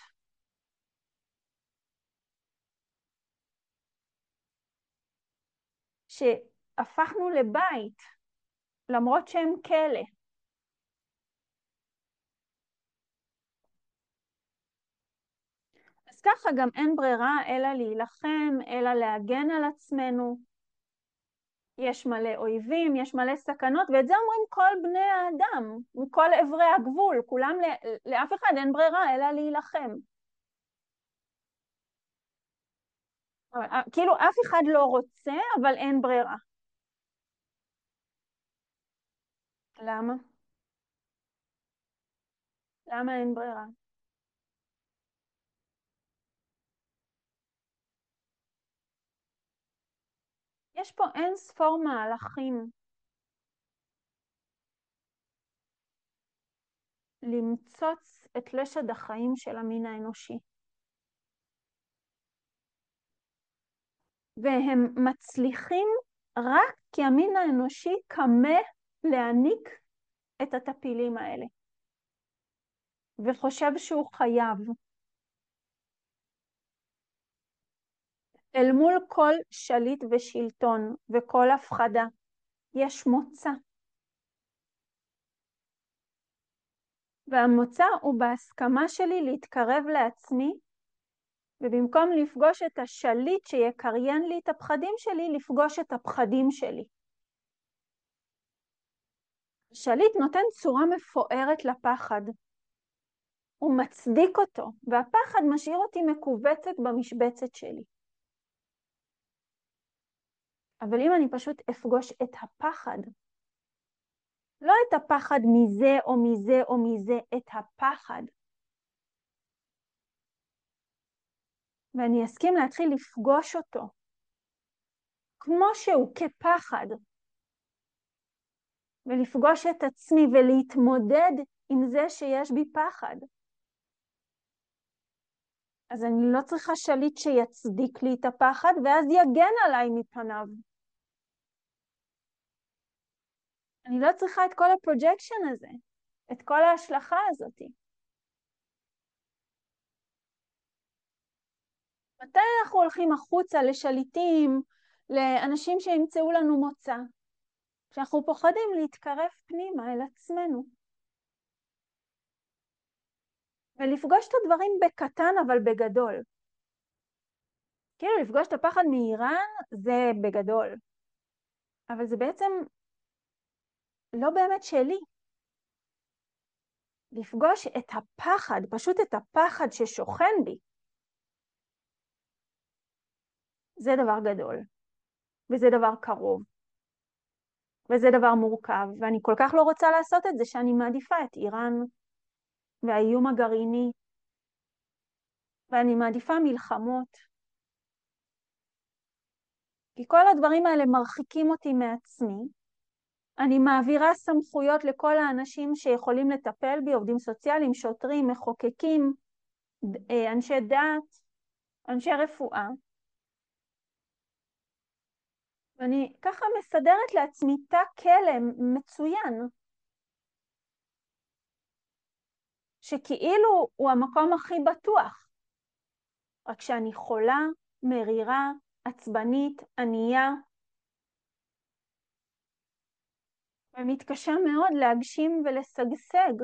שהפכנו לבית, למרות שהם כלא. אז ככה גם אין ברירה אלא להילחם, אלא להגן על עצמנו. יש מלא אויבים, יש מלא סכנות, ואת זה אומרים כל בני האדם, מכל עברי הגבול, כולם, לאף אחד אין ברירה אלא להילחם. כאילו אף אחד לא רוצה, אבל אין ברירה. למה? למה אין ברירה? יש פה אין ספור מהלכים למצוץ את לשד החיים של המין האנושי. והם מצליחים רק כי המין האנושי קמה להעניק את הטפילים האלה. וחושב שהוא חייב. אל מול כל שליט ושלטון וכל הפחדה, יש מוצא. והמוצא הוא בהסכמה שלי להתקרב לעצמי, ובמקום לפגוש את השליט שיקריין לי את הפחדים שלי, לפגוש את הפחדים שלי. השליט נותן צורה מפוארת לפחד. הוא מצדיק אותו, והפחד משאיר אותי מקובצת במשבצת שלי. אבל אם אני פשוט אפגוש את הפחד, לא את הפחד מזה או מזה או מזה, את הפחד, ואני אסכים להתחיל לפגוש אותו, כמו שהוא, כפחד, ולפגוש את עצמי ולהתמודד עם זה שיש בי פחד. אז אני לא צריכה שליט שיצדיק לי את הפחד, ואז יגן עליי מפניו. אני לא צריכה את כל הפרוג'קשן הזה, את כל ההשלכה הזאת. מתי אנחנו הולכים החוצה לשליטים, לאנשים שימצאו לנו מוצא? כשאנחנו פוחדים להתקרב פנימה אל עצמנו. ולפגוש את הדברים בקטן אבל בגדול. כאילו לפגוש את הפחד מאיראן זה בגדול. אבל זה בעצם לא באמת שלי. לפגוש את הפחד, פשוט את הפחד ששוכן בי. זה דבר גדול, וזה דבר קרוב, וזה דבר מורכב, ואני כל כך לא רוצה לעשות את זה שאני מעדיפה את איראן והאיום הגרעיני, ואני מעדיפה מלחמות, כי כל הדברים האלה מרחיקים אותי מעצמי. אני מעבירה סמכויות לכל האנשים שיכולים לטפל בי, עובדים סוציאליים, שוטרים, מחוקקים, אנשי דת, אנשי רפואה. ואני ככה מסדרת לעצמי תא כלא מצוין, שכאילו הוא המקום הכי בטוח. רק שאני חולה, מרירה, עצבנית, ענייה, ומתקשה מאוד להגשים ולסגסג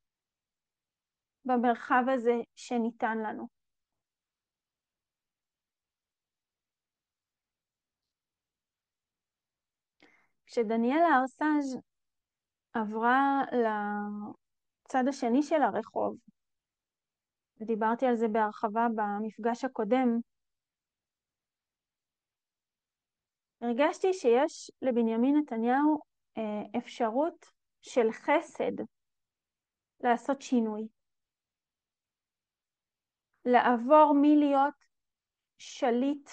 במרחב הזה שניתן לנו. כשדניאלה ארסאז' עברה לצד השני של הרחוב, ודיברתי על זה בהרחבה במפגש הקודם, הרגשתי שיש לבנימין נתניהו אפשרות של חסד לעשות שינוי. לעבור מלהיות שליט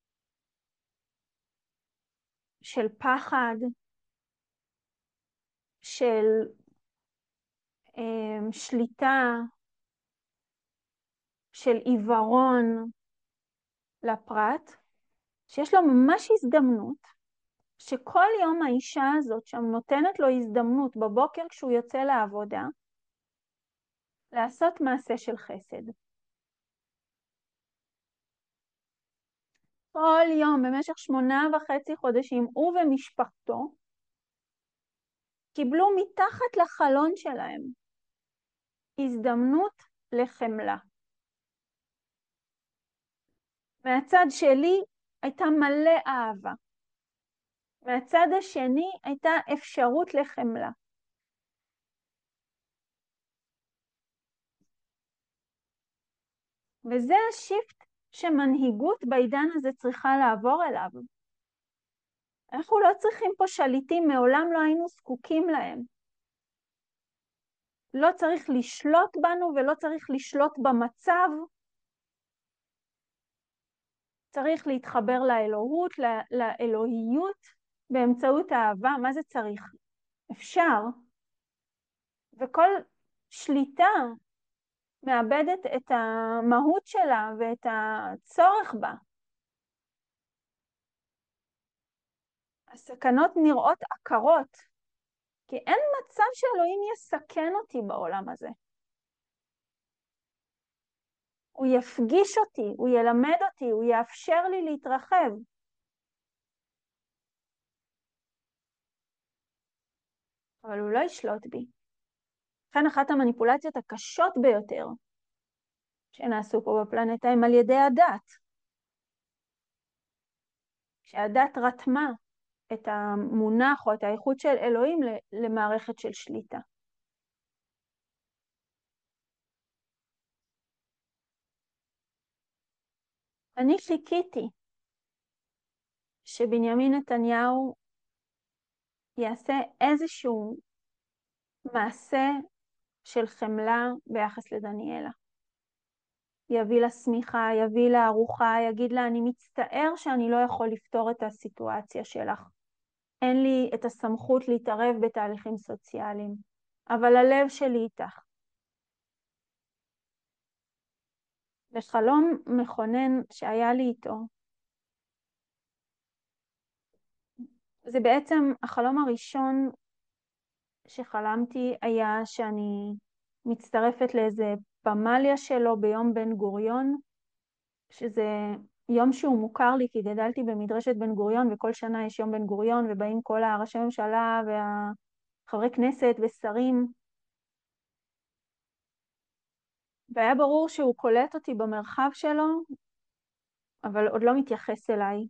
של פחד, של um, שליטה, של עיוורון לפרט, שיש לו ממש הזדמנות, שכל יום האישה הזאת שם נותנת לו הזדמנות בבוקר כשהוא יוצא לעבודה, לעשות מעשה של חסד. כל יום במשך שמונה וחצי חודשים הוא ומשפחתו קיבלו מתחת לחלון שלהם הזדמנות לחמלה. מהצד שלי הייתה מלא אהבה. מהצד השני הייתה אפשרות לחמלה. וזה השיפט שמנהיגות בעידן הזה צריכה לעבור אליו. אנחנו לא צריכים פה שליטים, מעולם לא היינו זקוקים להם. לא צריך לשלוט בנו ולא צריך לשלוט במצב. צריך להתחבר לאלוהות, לאלוהיות, באמצעות האהבה. מה זה צריך? אפשר. וכל שליטה מאבדת את המהות שלה ואת הצורך בה. הסכנות נראות עקרות, כי אין מצב שאלוהים יסכן אותי בעולם הזה. הוא יפגיש אותי, הוא ילמד אותי, הוא יאפשר לי להתרחב. אבל הוא לא ישלוט בי. לכן אחת המניפולציות הקשות ביותר שנעשו פה בפלנטה הם על ידי הדת. כשהדת רתמה את המונח או את האיכות של אלוהים למערכת של שליטה. אני חיכיתי שבנימין נתניהו יעשה איזשהו מעשה של חמלה ביחס לדניאלה. יביא לה סמיכה, יביא לה ארוחה, יגיד לה, אני מצטער שאני לא יכול לפתור את הסיטואציה שלך. אין לי את הסמכות להתערב בתהליכים סוציאליים, אבל הלב שלי איתך. בחלום מכונן שהיה לי איתו, זה בעצם החלום הראשון שחלמתי היה שאני מצטרפת לאיזה פמליה שלו ביום בן גוריון, שזה יום שהוא מוכר לי כי גדלתי במדרשת בן גוריון, וכל שנה יש יום בן גוריון ובאים כל הראשי ממשלה והחברי כנסת ושרים, והיה ברור שהוא קולט אותי במרחב שלו, אבל עוד לא מתייחס אליי.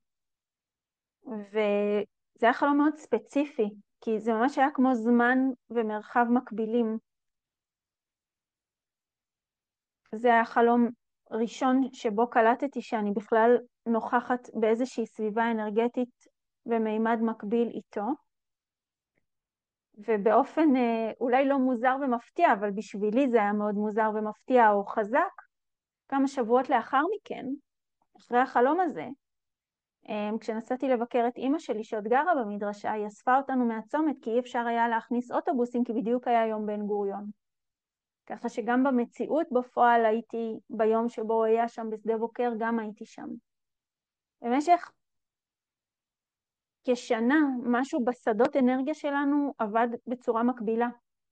וזה היה חלום מאוד ספציפי, כי זה ממש היה כמו זמן ומרחב מקבילים. זה היה חלום הראשון שבו קלטתי שאני בכלל נוכחת באיזושהי סביבה אנרגטית ומימד מקביל איתו. ובאופן אה, אולי לא מוזר ומפתיע, אבל בשבילי זה היה מאוד מוזר ומפתיע או חזק, כמה שבועות לאחר מכן, אחרי החלום הזה, אה, כשנסעתי לבקר את אמא שלי שעוד גרה במדרשה, היא אספה אותנו מהצומת כי אי אפשר היה להכניס אוטובוסים, כי בדיוק היה יום בן גוריון. ככה שגם במציאות בפועל הייתי ביום שבו הוא היה שם בשדה בוקר, גם הייתי שם. במשך כשנה משהו בשדות אנרגיה שלנו עבד בצורה מקבילה.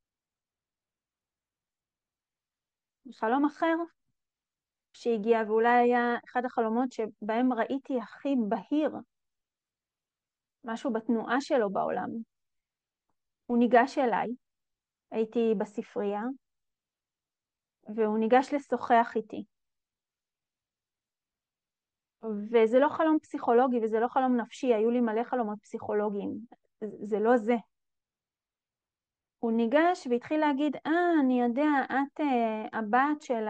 חלום אחר שהגיע, ואולי היה אחד החלומות שבהם ראיתי הכי בהיר משהו בתנועה שלו בעולם. הוא ניגש אליי, הייתי בספרייה, והוא ניגש לשוחח איתי. וזה לא חלום פסיכולוגי וזה לא חלום נפשי, היו לי מלא חלומות פסיכולוגיים, זה לא זה. הוא ניגש והתחיל להגיד, אה, אני יודע, את uh, הבת של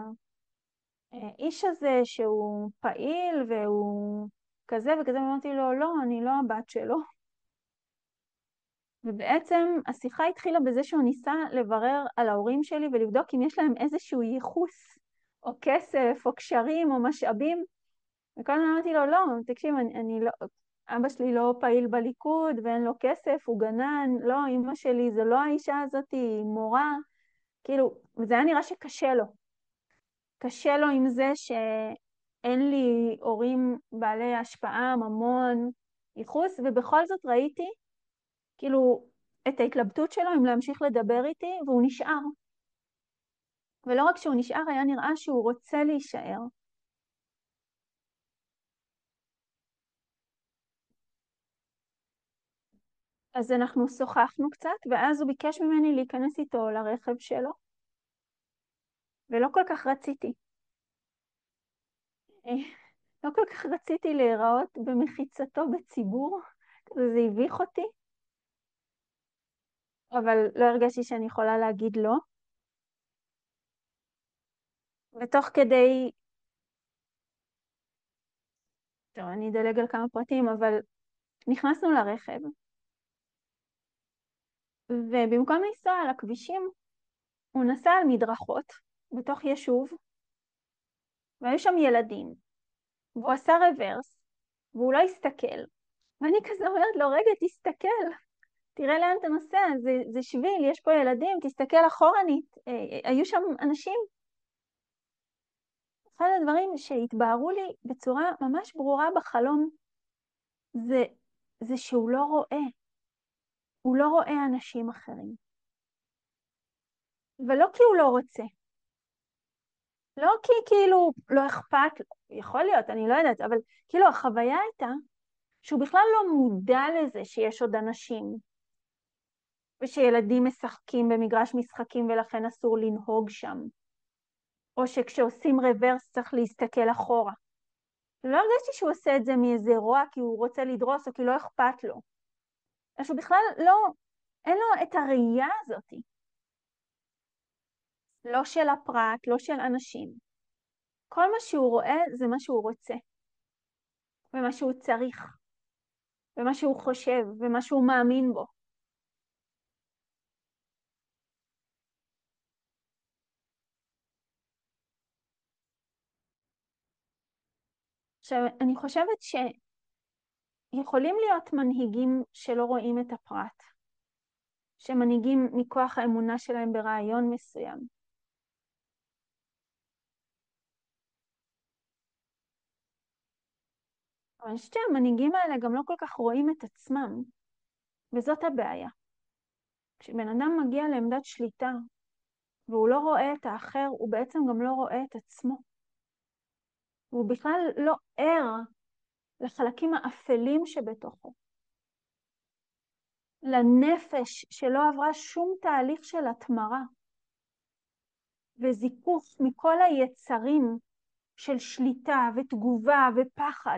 האיש הזה שהוא פעיל והוא כזה וכזה, ואמרתי לו, לא, אני לא הבת שלו. ובעצם השיחה התחילה בזה שהוא ניסה לברר על ההורים שלי ולבדוק אם יש להם איזשהו ייחוס או כסף או קשרים או משאבים. וכל הזמן אמרתי לו, לא, תקשיב, אני, אני לא, אבא שלי לא פעיל בליכוד ואין לו כסף, הוא גנן, לא, אמא שלי זה לא האישה הזאת, היא מורה. כאילו, וזה היה נראה שקשה לו. קשה לו עם זה שאין לי הורים בעלי השפעה, ממון, ייחוס, ובכל זאת ראיתי, כאילו, את ההתלבטות שלו אם להמשיך לדבר איתי, והוא נשאר. ולא רק שהוא נשאר, היה נראה שהוא רוצה להישאר. אז אנחנו שוחחנו קצת, ואז הוא ביקש ממני להיכנס איתו לרכב שלו, ולא כל כך רציתי. לא כל כך רציתי להיראות במחיצתו בציבור, זה הביך אותי, אבל לא הרגשתי שאני יכולה להגיד לא. ותוך כדי, טוב, אני אדלג על כמה פרטים, אבל נכנסנו לרכב, ובמקום לנסוע על הכבישים, הוא נסע על מדרכות בתוך יישוב, והיו שם ילדים, והוא עשה רוורס, והוא לא הסתכל. ואני כזה אומרת לו, רגע, תסתכל, תראה לאן אתה נוסע, זה, זה שביל, יש פה ילדים, תסתכל אחורנית, היו שם אנשים. אחד הדברים שהתבהרו לי בצורה ממש ברורה בחלום, זה, זה שהוא לא רואה, הוא לא רואה אנשים אחרים. ולא כי הוא לא רוצה, לא כי כאילו לא אכפת, יכול להיות, אני לא יודעת, אבל כאילו החוויה הייתה שהוא בכלל לא מודע לזה שיש עוד אנשים, ושילדים משחקים במגרש משחקים ולכן אסור לנהוג שם, או שכשעושים רוורס צריך להסתכל אחורה. לא הרגשתי שהוא עושה את זה מאיזה רוע כי הוא רוצה לדרוס או כי לא אכפת לו. אז הוא בכלל לא, אין לו את הראייה הזאת. לא של הפרט, לא של אנשים. כל מה שהוא רואה זה מה שהוא רוצה, ומה שהוא צריך, ומה שהוא חושב, ומה שהוא מאמין בו. עכשיו, אני חושבת שיכולים להיות מנהיגים שלא רואים את הפרט, שמנהיגים מכוח האמונה שלהם ברעיון מסוים. אבל אני חושבת שהמנהיגים האלה גם לא כל כך רואים את עצמם, וזאת הבעיה. כשבן אדם מגיע לעמדת שליטה, והוא לא רואה את האחר, הוא בעצם גם לא רואה את עצמו. והוא בכלל לא ער לחלקים האפלים שבתוכו. לנפש שלא עברה שום תהליך של התמרה, וזיכוך מכל היצרים של שליטה ותגובה ופחד.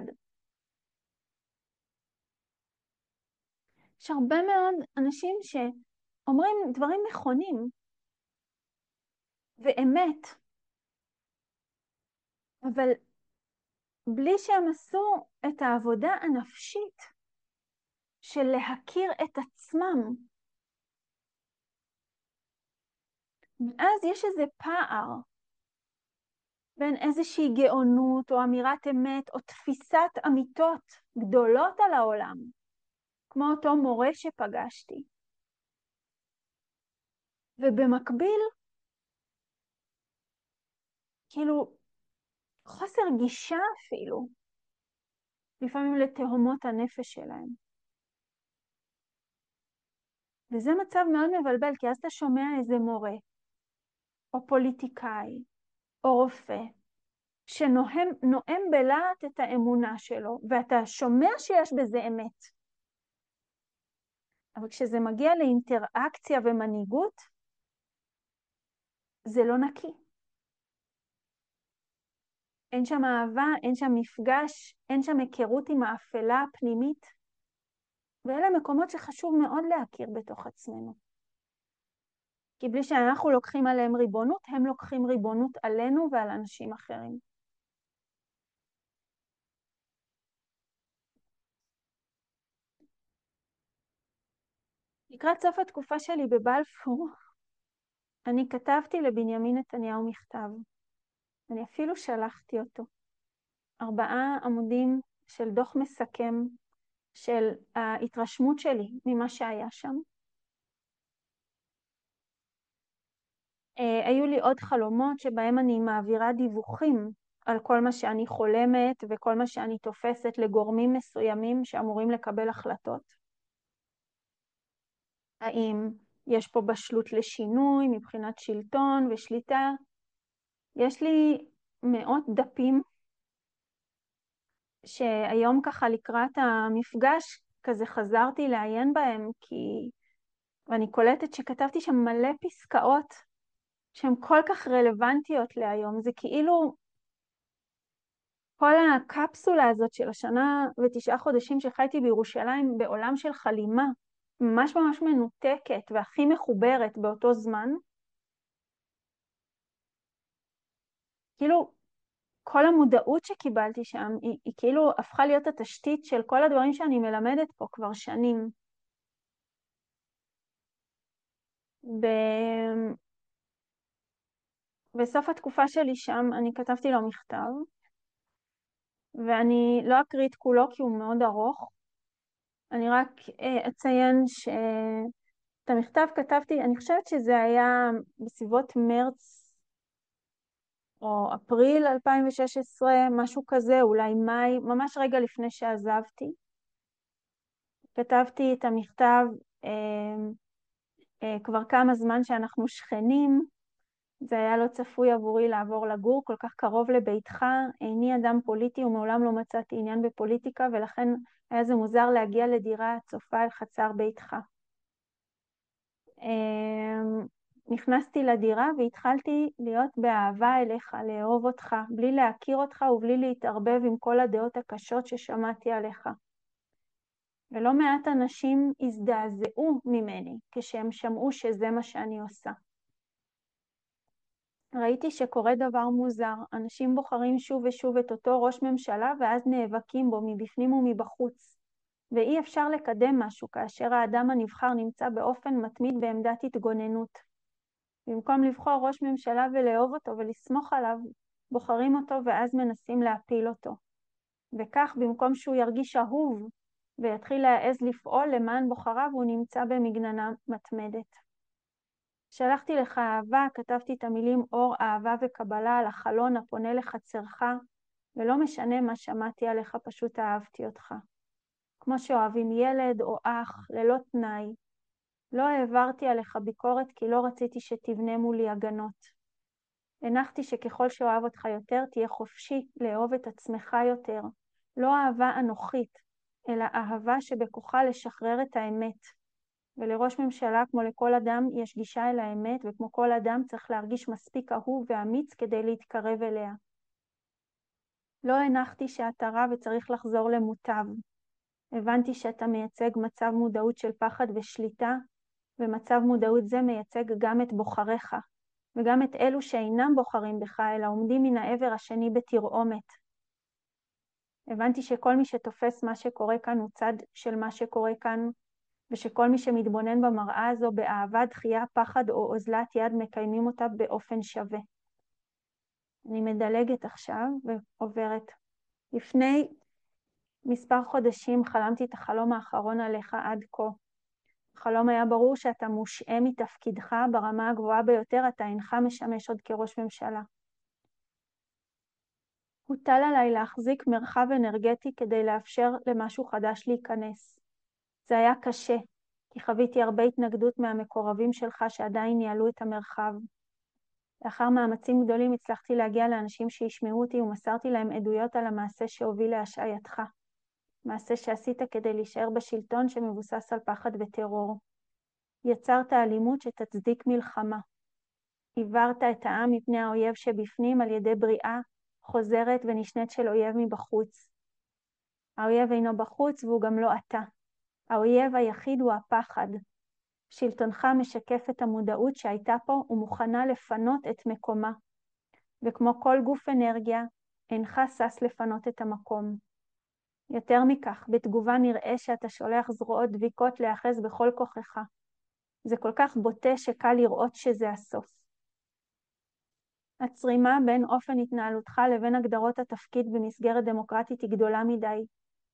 יש הרבה מאוד אנשים שאומרים דברים נכונים, ואמת, אבל בלי שהם עשו את העבודה הנפשית של להכיר את עצמם. ואז יש איזה פער בין איזושהי גאונות או אמירת אמת או תפיסת אמיתות גדולות על העולם, כמו אותו מורה שפגשתי. ובמקביל, כאילו, חוסר גישה אפילו, לפעמים לתהומות הנפש שלהם. וזה מצב מאוד מבלבל, כי אז אתה שומע איזה מורה, או פוליטיקאי, או רופא, שנואם נואם בלהט את האמונה שלו, ואתה שומע שיש בזה אמת. אבל כשזה מגיע לאינטראקציה ומנהיגות, זה לא נקי. אין שם אהבה, אין שם מפגש, אין שם היכרות עם האפלה הפנימית. ואלה מקומות שחשוב מאוד להכיר בתוך עצמנו. כי בלי שאנחנו לוקחים עליהם ריבונות, הם לוקחים ריבונות עלינו ועל אנשים אחרים. לקראת סוף התקופה שלי בבלפור, אני כתבתי לבנימין נתניהו מכתב. אני אפילו שלחתי אותו. ארבעה עמודים של דוח מסכם של ההתרשמות שלי ממה שהיה שם. Uh, היו לי עוד חלומות שבהם אני מעבירה דיווחים על כל מה שאני חולמת וכל מה שאני תופסת לגורמים מסוימים שאמורים לקבל החלטות. האם יש פה בשלות לשינוי מבחינת שלטון ושליטה? יש לי מאות דפים שהיום ככה לקראת המפגש כזה חזרתי לעיין בהם, כי ואני קולטת שכתבתי שם מלא פסקאות שהן כל כך רלוונטיות להיום. זה כאילו כל הקפסולה הזאת של השנה ותשעה חודשים שחייתי בירושלים בעולם של חלימה, ממש ממש מנותקת והכי מחוברת באותו זמן. כאילו כל המודעות שקיבלתי שם היא, היא כאילו הפכה להיות התשתית של כל הדברים שאני מלמדת פה כבר שנים. ב... בסוף התקופה שלי שם אני כתבתי לו מכתב, ואני לא אקריא את כולו כי הוא מאוד ארוך. אני רק אציין שאת המכתב כתבתי, אני חושבת שזה היה בסביבות מרץ או אפריל אלפיים ושש עשרה, משהו כזה, אולי מאי, ממש רגע לפני שעזבתי. כתבתי את המכתב אה, אה, כבר כמה זמן שאנחנו שכנים. זה היה לא צפוי עבורי לעבור לגור כל כך קרוב לביתך. איני אדם פוליטי ומעולם לא מצאתי עניין בפוליטיקה, ולכן היה זה מוזר להגיע לדירה הצופה אל חצר ביתך. נכנסתי לדירה והתחלתי להיות באהבה אליך, לאהוב אותך, בלי להכיר אותך ובלי להתערבב עם כל הדעות הקשות ששמעתי עליך. ולא מעט אנשים הזדעזעו ממני כשהם שמעו שזה מה שאני עושה. ראיתי שקורה דבר מוזר, אנשים בוחרים שוב ושוב את אותו ראש ממשלה ואז נאבקים בו מבפנים ומבחוץ. ואי אפשר לקדם משהו כאשר האדם הנבחר נמצא באופן מתמיד בעמדת התגוננות. במקום לבחור ראש ממשלה ולאהוב אותו ולסמוך עליו, בוחרים אותו ואז מנסים להפיל אותו. וכך במקום שהוא ירגיש אהוב ויתחיל להעז לפעול למען בוחריו, הוא נמצא במגננה מתמדת. שלחתי לך אהבה, כתבתי את המילים אור, אהבה וקבלה על החלון הפונה לחצרך, ולא משנה מה שמעתי עליך, פשוט אהבתי אותך. כמו שאוהבים ילד או אח, ללא תנאי. לא העברתי עליך ביקורת כי לא רציתי שתבנה מולי הגנות. הנחתי שככל שאוהב אותך יותר, תהיה חופשי לאהוב את עצמך יותר. לא אהבה אנוכית, אלא אהבה שבכוחה לשחרר את האמת. ולראש ממשלה, כמו לכל אדם, יש גישה אל האמת, וכמו כל אדם צריך להרגיש מספיק אהוב ואמיץ כדי להתקרב אליה. לא הנחתי שאתה רע וצריך לחזור למוטב. הבנתי שאתה מייצג מצב מודעות של פחד ושליטה, ומצב מודעות זה מייצג גם את בוחריך. וגם את אלו שאינם בוחרים בך, אלא עומדים מן העבר השני בתרעומת. הבנתי שכל מי שתופס מה שקורה כאן הוא צד של מה שקורה כאן, ושכל מי שמתבונן במראה הזו באהבה, דחייה, פחד או אוזלת יד מקיימים אותה באופן שווה. אני מדלגת עכשיו ועוברת. לפני מספר חודשים חלמתי את החלום האחרון עליך עד כה. החלום היה ברור שאתה מושעה מתפקידך ברמה הגבוהה ביותר, אתה אינך משמש עוד כראש ממשלה. הוטל עליי להחזיק מרחב אנרגטי כדי לאפשר למשהו חדש להיכנס. זה היה קשה, כי חוויתי הרבה התנגדות מהמקורבים שלך שעדיין ניהלו את המרחב. לאחר מאמצים גדולים הצלחתי להגיע לאנשים שישמעו אותי ומסרתי להם עדויות על המעשה שהוביל להשעייתך. מעשה שעשית כדי להישאר בשלטון שמבוסס על פחד וטרור. יצרת אלימות שתצדיק מלחמה. עיוורת את העם מפני האויב שבפנים על ידי בריאה חוזרת ונשנית של אויב מבחוץ. האויב אינו בחוץ והוא גם לא אתה. האויב היחיד הוא הפחד. שלטונך משקף את המודעות שהייתה פה ומוכנה לפנות את מקומה. וכמו כל גוף אנרגיה, אינך שש לפנות את המקום. יותר מכך, בתגובה נראה שאתה שולח זרועות דביקות להיאחז בכל כוחך. זה כל כך בוטה שקל לראות שזה הסוף. הצרימה בין אופן התנהלותך לבין הגדרות התפקיד במסגרת דמוקרטית היא גדולה מדי,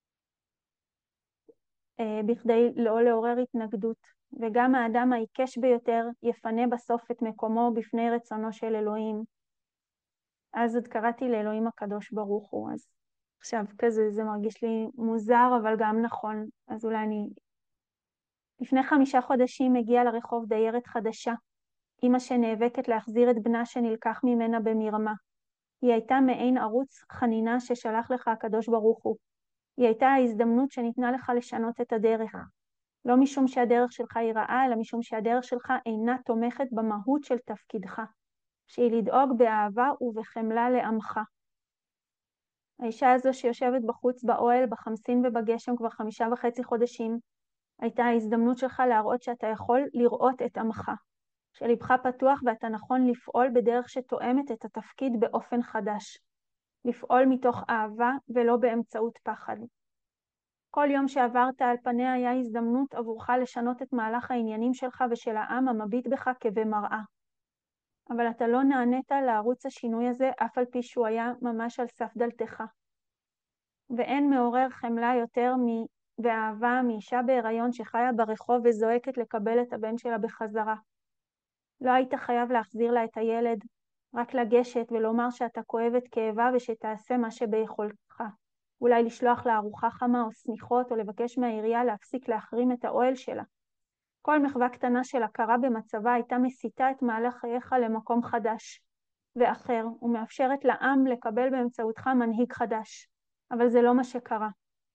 אה, בכדי לא לעורר התנגדות, וגם האדם העיקש ביותר יפנה בסוף את מקומו בפני רצונו של אלוהים. אז עוד קראתי לאלוהים הקדוש ברוך הוא, אז עכשיו כזה זה מרגיש לי מוזר אבל גם נכון, אז אולי אני... לפני חמישה חודשים הגיעה לרחוב דיירת חדשה, אמא שנאבקת להחזיר את בנה שנלקח ממנה במרמה. היא הייתה מעין ערוץ חנינה ששלח לך הקדוש ברוך הוא. היא הייתה ההזדמנות שניתנה לך לשנות את הדרך. לא משום שהדרך שלך היא רעה, אלא משום שהדרך שלך אינה תומכת במהות של תפקידך, שהיא לדאוג באהבה ובחמלה לעמך. האישה הזו שיושבת בחוץ באוהל, בחמסין ובגשם כבר חמישה וחצי חודשים, הייתה ההזדמנות שלך להראות שאתה יכול לראות את עמך, שלבך פתוח ואתה נכון לפעול בדרך שתואמת את התפקיד באופן חדש. לפעול מתוך אהבה ולא באמצעות פחד. כל יום שעברת על פניה היה הזדמנות עבורך לשנות את מהלך העניינים שלך ושל העם המביט בך כבמראה. אבל אתה לא נענית לערוץ השינוי הזה אף על פי שהוא היה ממש על סף דלתך. ואין מעורר חמלה יותר מ... ואהבה מאישה בהיריון שחיה ברחוב וזועקת לקבל את הבן שלה בחזרה. לא היית חייב להחזיר לה את הילד, רק לגשת ולומר שאתה כואב את כאבה ושתעשה מה שביכולתך. אולי לשלוח לה ארוחה חמה או סמיכות או לבקש מהעירייה להפסיק להחרים את האוהל שלה. כל מחווה קטנה של הכרה במצבה הייתה מסיטה את מהלך חייך למקום חדש ואחר, ומאפשרת לעם לקבל באמצעותך מנהיג חדש. אבל זה לא מה שקרה.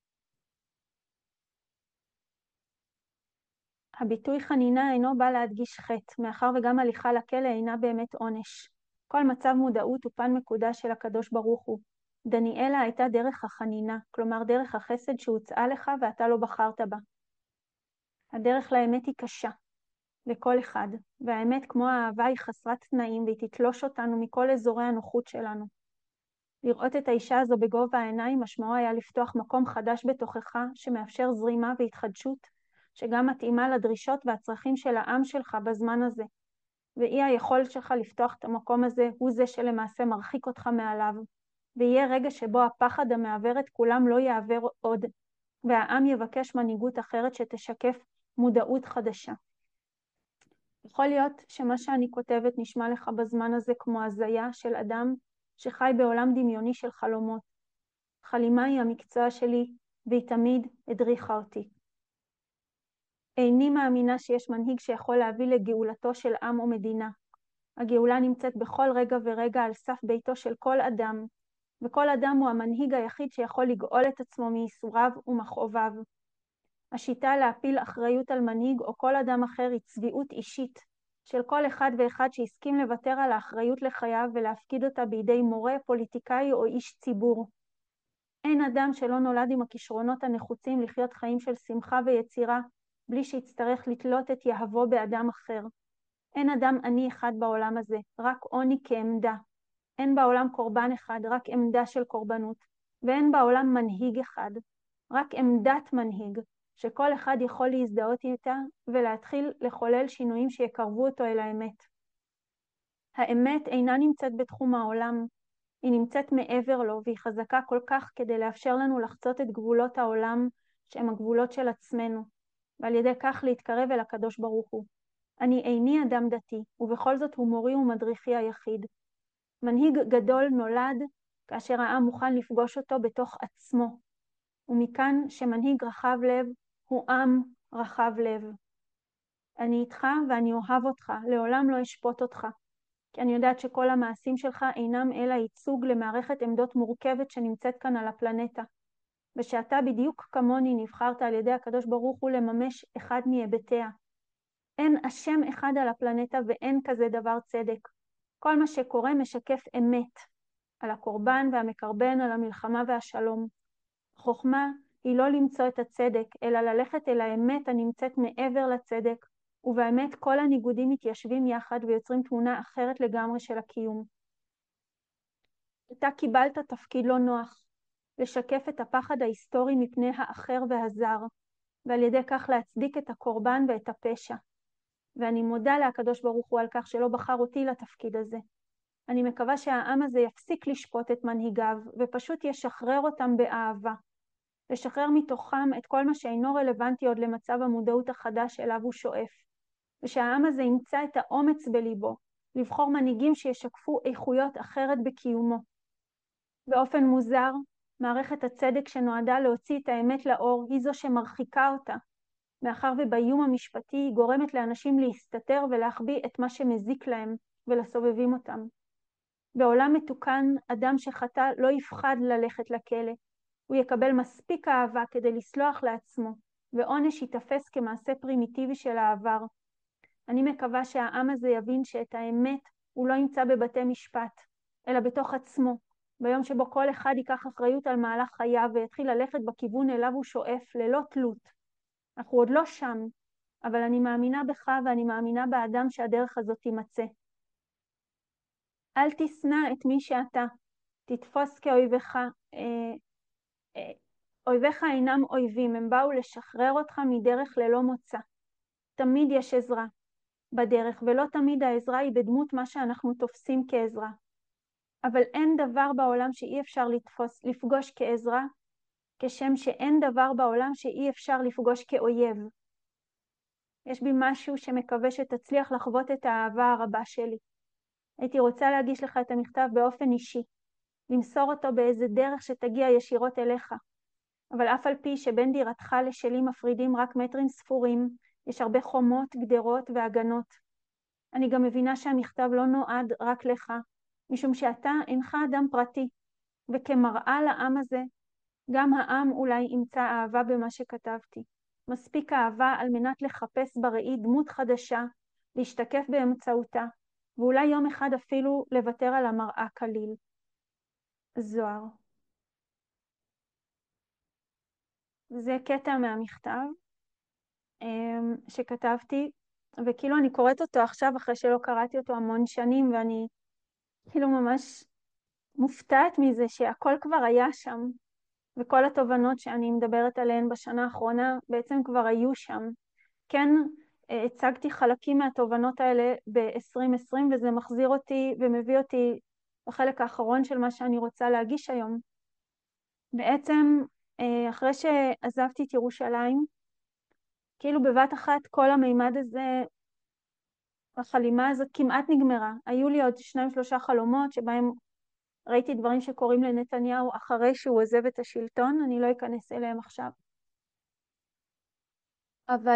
הביטוי חנינה אינו בא להדגיש חטא, מאחר וגם הליכה לכלא אינה באמת עונש. כל מצב מודעות הוא פן מקודש של הקדוש ברוך הוא. דניאלה הייתה דרך החנינה, כלומר דרך החסד שהוצאה לך ואתה לא בחרת בה. הדרך לאמת היא קשה, לכל אחד, והאמת כמו האהבה היא חסרת תנאים והיא תתלוש אותנו מכל אזורי הנוחות שלנו. לראות את האישה הזו בגובה העיניים משמעו היה לפתוח מקום חדש בתוכך שמאפשר זרימה והתחדשות, שגם מתאימה לדרישות והצרכים של העם שלך בזמן הזה. ואי היכולת שלך לפתוח את המקום הזה הוא זה שלמעשה מרחיק אותך מעליו, ויהיה רגע שבו הפחד המעוור את כולם לא יעבר עוד, והעם יבקש מנהיגות אחרת שתשקף מודעות חדשה. יכול להיות שמה שאני כותבת נשמע לך בזמן הזה כמו הזיה של אדם שחי בעולם דמיוני של חלומות. חלימה היא המקצוע שלי והיא תמיד הדריכה אותי. איני מאמינה שיש מנהיג שיכול להביא לגאולתו של עם או מדינה. הגאולה נמצאת בכל רגע ורגע על סף ביתו של כל אדם, וכל אדם הוא המנהיג היחיד שיכול לגאול את עצמו מייסוריו ומכאוביו. השיטה להפיל אחריות על מנהיג או כל אדם אחר היא צביעות אישית, של כל אחד ואחד שהסכים לוותר על האחריות לחייו ולהפקיד אותה בידי מורה, פוליטיקאי או איש ציבור. אין אדם שלא נולד עם הכישרונות הנחוצים לחיות חיים של שמחה ויצירה, בלי שיצטרך לתלות את יהבו באדם אחר. אין אדם עני אחד בעולם הזה, רק עוני כעמדה. אין בעולם קורבן אחד, רק עמדה של קורבנות. ואין בעולם מנהיג אחד, רק עמדת מנהיג, שכל אחד יכול להזדהות איתה ולהתחיל לחולל שינויים שיקרבו אותו אל האמת. האמת אינה נמצאת בתחום העולם, היא נמצאת מעבר לו, והיא חזקה כל כך כדי לאפשר לנו לחצות את גבולות העולם, שהם הגבולות של עצמנו, ועל ידי כך להתקרב אל הקדוש ברוך הוא. אני איני אדם דתי, ובכל זאת הוא מורי ומדריכי היחיד. מנהיג גדול נולד כאשר העם מוכן לפגוש אותו בתוך עצמו, ומכאן שמנהיג רחב לב הוא עם רחב לב. אני איתך ואני אוהב אותך, לעולם לא אשפוט אותך, כי אני יודעת שכל המעשים שלך אינם אלא ייצוג למערכת עמדות מורכבת שנמצאת כאן על הפלנטה, ושאתה בדיוק כמוני נבחרת על ידי הקדוש ברוך הוא לממש אחד מהיבטיה. אין השם אחד על הפלנטה ואין כזה דבר צדק. כל מה שקורה משקף אמת, על הקורבן והמקרבן, על המלחמה והשלום. חוכמה היא לא למצוא את הצדק, אלא ללכת אל האמת הנמצאת מעבר לצדק, ובאמת כל הניגודים מתיישבים יחד ויוצרים תמונה אחרת לגמרי של הקיום. אתה קיבלת תפקיד לא נוח, לשקף את הפחד ההיסטורי מפני האחר והזר, ועל ידי כך להצדיק את הקורבן ואת הפשע. ואני מודה להקדוש ברוך הוא על כך שלא בחר אותי לתפקיד הזה. אני מקווה שהעם הזה יפסיק לשפוט את מנהיגיו, ופשוט ישחרר אותם באהבה. לשחרר מתוכם את כל מה שאינו רלוונטי עוד למצב המודעות החדש אליו הוא שואף. ושהעם הזה ימצא את האומץ בליבו, לבחור מנהיגים שישקפו איכויות אחרת בקיומו. באופן מוזר, מערכת הצדק שנועדה להוציא את האמת לאור היא זו שמרחיקה אותה, מאחר ובאיום המשפטי היא גורמת לאנשים להסתתר ולהחביא את מה שמזיק להם ולסובבים אותם. בעולם מתוקן, אדם שחטא לא יפחד ללכת לכלא, הוא יקבל מספיק אהבה כדי לסלוח לעצמו, ועונש ייתפס כמעשה פרימיטיבי של העבר. אני מקווה שהעם הזה יבין שאת האמת הוא לא ימצא בבתי משפט, אלא בתוך עצמו, ביום שבו כל אחד ייקח אחריות על מהלך חייו ויתחיל ללכת בכיוון אליו הוא שואף ללא תלות. אנחנו עוד לא שם, אבל אני מאמינה בך ואני מאמינה באדם שהדרך הזאת תימצא. אל תשנא את מי שאתה, תתפוס כאויביך. אה, אה, אויביך אינם אויבים, הם באו לשחרר אותך מדרך ללא מוצא. תמיד יש עזרה בדרך, ולא תמיד העזרה היא בדמות מה שאנחנו תופסים כעזרה. אבל אין דבר בעולם שאי אפשר לתפוס, לפגוש כעזרה, כשם שאין דבר בעולם שאי אפשר לפגוש כאויב. יש בי משהו שמקווה שתצליח לחוות את האהבה הרבה שלי. הייתי רוצה להגיש לך את המכתב באופן אישי, למסור אותו באיזה דרך שתגיע ישירות אליך. אבל אף על פי שבין דירתך לשלי מפרידים רק מטרים ספורים, יש הרבה חומות, גדרות והגנות. אני גם מבינה שהמכתב לא נועד רק לך, משום שאתה אינך אדם פרטי, וכמראה לעם הזה, גם העם אולי ימצא אהבה במה שכתבתי. מספיק אהבה על מנת לחפש בראי דמות חדשה, להשתקף באמצעותה, ואולי יום אחד אפילו לוותר על המראה כליל. זוהר. זה קטע מהמכתב שכתבתי, וכאילו אני קוראת אותו עכשיו אחרי שלא קראתי אותו המון שנים, ואני כאילו ממש מופתעת מזה שהכל כבר היה שם, וכל התובנות שאני מדברת עליהן בשנה האחרונה בעצם כבר היו שם. כן, הצגתי חלקים מהתובנות האלה ב-עשרים עשרים, וזה מחזיר אותי ומביא אותי לחלק האחרון של מה שאני רוצה להגיש היום. בעצם אחרי שעזבתי את ירושלים, כאילו בבת אחת כל המימד הזה, החלימה הזאת כמעט נגמרה. היו לי עוד שניים שלושה חלומות שבהם ראיתי דברים שקורים לנתניהו אחרי שהוא עוזב את השלטון, אני לא אכנס אליהם עכשיו. אבל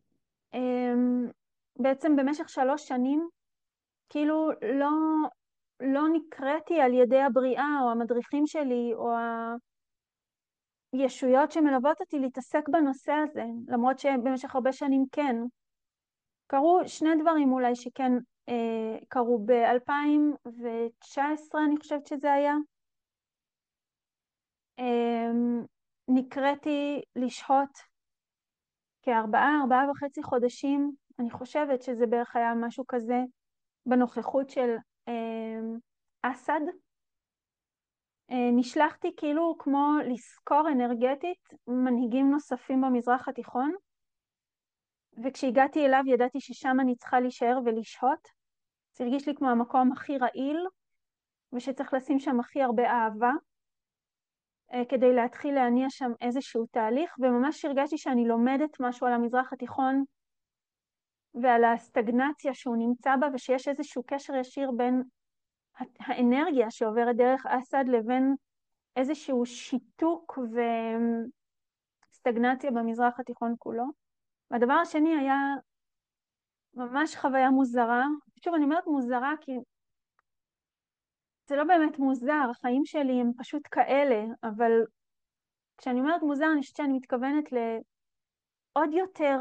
בעצם במשך שלוש שנים, כאילו לא, לא נקראתי על ידי הבריאה או המדריכים שלי או הישויות שמלוות אותי להתעסק בנושא הזה, למרות שבמשך הרבה שנים כן. קרו שני דברים אולי שכן אה, קרו ב-אלפיים תשע עשרה, אני חושבת שזה היה. אה, נקראתי לשהות כארבעה, ארבעה וחצי חודשים אני חושבת שזה בערך היה משהו כזה בנוכחות של אסד. נשלחתי כאילו כמו לזכור אנרגטית מנהיגים נוספים במזרח התיכון, וכשהגעתי אליו ידעתי ששם אני צריכה להישאר ולשהות. זה הרגיש לי כמו המקום הכי רעיל, ושצריך לשים שם הכי הרבה אהבה, כדי להתחיל להניע שם איזשהו תהליך, וממש הרגשתי שאני לומדת משהו על המזרח התיכון, ועל הסטגנציה שהוא נמצא בה, ושיש איזשהו קשר ישיר בין האנרגיה שעוברת דרך אסד לבין איזשהו שיתוק וסטגנציה במזרח התיכון כולו. והדבר השני היה ממש חוויה מוזרה. שוב, אני אומרת מוזרה כי זה לא באמת מוזר, החיים שלי הם פשוט כאלה, אבל כשאני אומרת מוזר, אני חושבת שאני מתכוונת לעוד יותר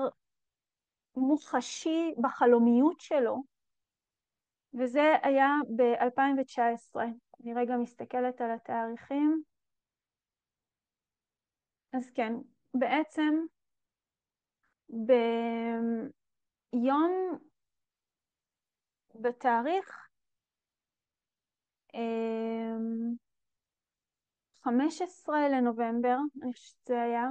מוחשי בחלומיות שלו, וזה היה ב-אלפיים תשע עשרה. אני רגע מסתכלת על התאריכים. אז כן, בעצם ביום, בתאריך חמישה עשר לנובמבר, אני חושבת שזה היה,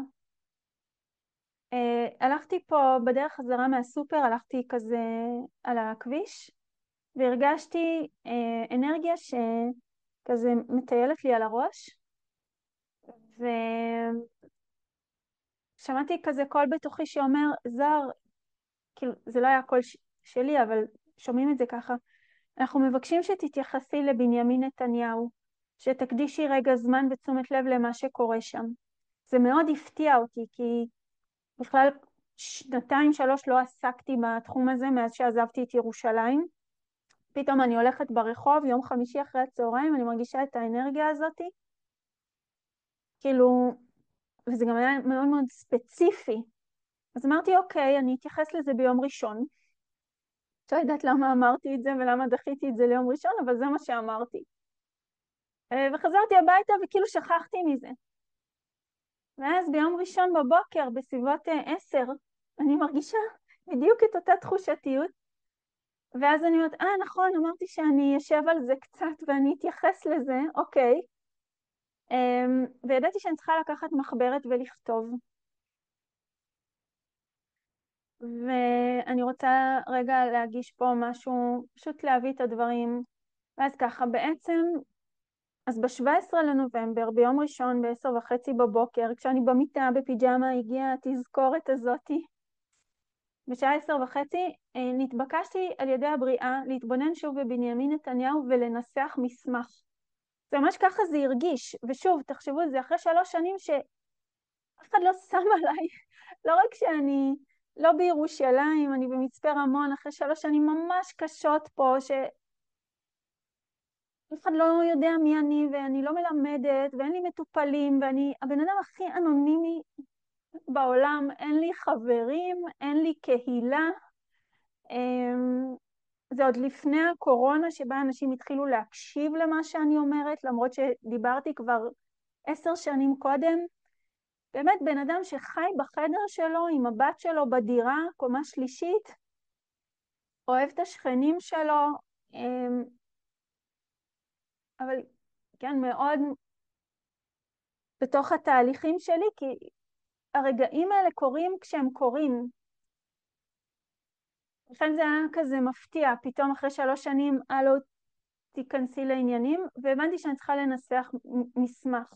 הלכתי פה בדרך חזרה מהסופר, הלכתי כזה על הכביש, והרגשתי אנרגיה שכזה מטיילת לי על הראש, ושמעתי כזה קול בתוכי שאומר, זוהר, כאילו זה לא היה קול שלי, אבל שומעים את זה ככה, אנחנו מבקשים שתתייחסי לבנימין נתניהו, שתקדישי רגע זמן ותשומת לב למה שקורה שם. זה מאוד הפתיע אותי, כי בכלל שנתיים שלוש לא עסקתי בתחום הזה מאז שעזבתי את ירושלים. פתאום אני הולכת ברחוב, יום חמישי אחרי הצהריים, אני מרגישה את האנרגיה הזאת. כאילו, וזה גם היה מאוד מאוד ספציפי. אז אמרתי, אוקיי, אני אתייחס לזה ביום ראשון. לא יודעת למה אמרתי את זה ולמה דחיתי את זה ליום ראשון, אבל זה מה שאמרתי. וחזרתי הביתה וכאילו שכחתי מזה. ואז ביום ראשון בבוקר, בסביבות עשר, אני מרגישה בדיוק את אותה תחושתיות. ואז אני אומרת, אה, נכון, אמרתי שאני אשב על זה קצת ואני אתייחס לזה, אוקיי. וידעתי שאני צריכה לקחת מחברת ולכתוב. ואני רוצה רגע להגיש פה משהו, פשוט להביא את הדברים. ואז ככה, בעצם, אז ב-שבעה עשר לנובמבר, ביום ראשון ב-עשר וחצי בבוקר, כשאני במיטה בפיג'מה, הגיעה התזכורת הזאתי. בשעה עשר וחצי נתבקשתי על ידי הבריאה להתבונן שוב בבנימין נתניהו ולנסח מסמך. זה ממש ככה זה הרגיש, ושוב, תחשבו את זה, אחרי שלוש שנים שאף אחד לא שם עליי, לא רק שאני לא בירושלים, אני במצפה רמון, אחרי שלוש שנים ממש קשות פה, שאף אחד לא יודע מי אני, ואני לא מלמדת, ואין לי מטופלים, ואני הבן אדם הכי אנונימי בעולם, אין לי חברים, אין לי קהילה. זה עוד לפני הקורונה שבה אנשים התחילו להקשיב למה שאני אומרת, למרות שדיברתי כבר עשר שנים קודם. באמת בן אדם שחי בחדר שלו עם הבת שלו בדירה, קומה שלישית, אוהב את השכנים שלו, אבל כן, מאוד בתוך התהליכים שלי, כי הרגעים האלה קורים כשהם קורים. לכן זה היה כזה מפתיע, פתאום אחרי שלוש שנים, הלו, תיכנסי לעניינים, והבנתי שאני צריכה לנסח מסמך.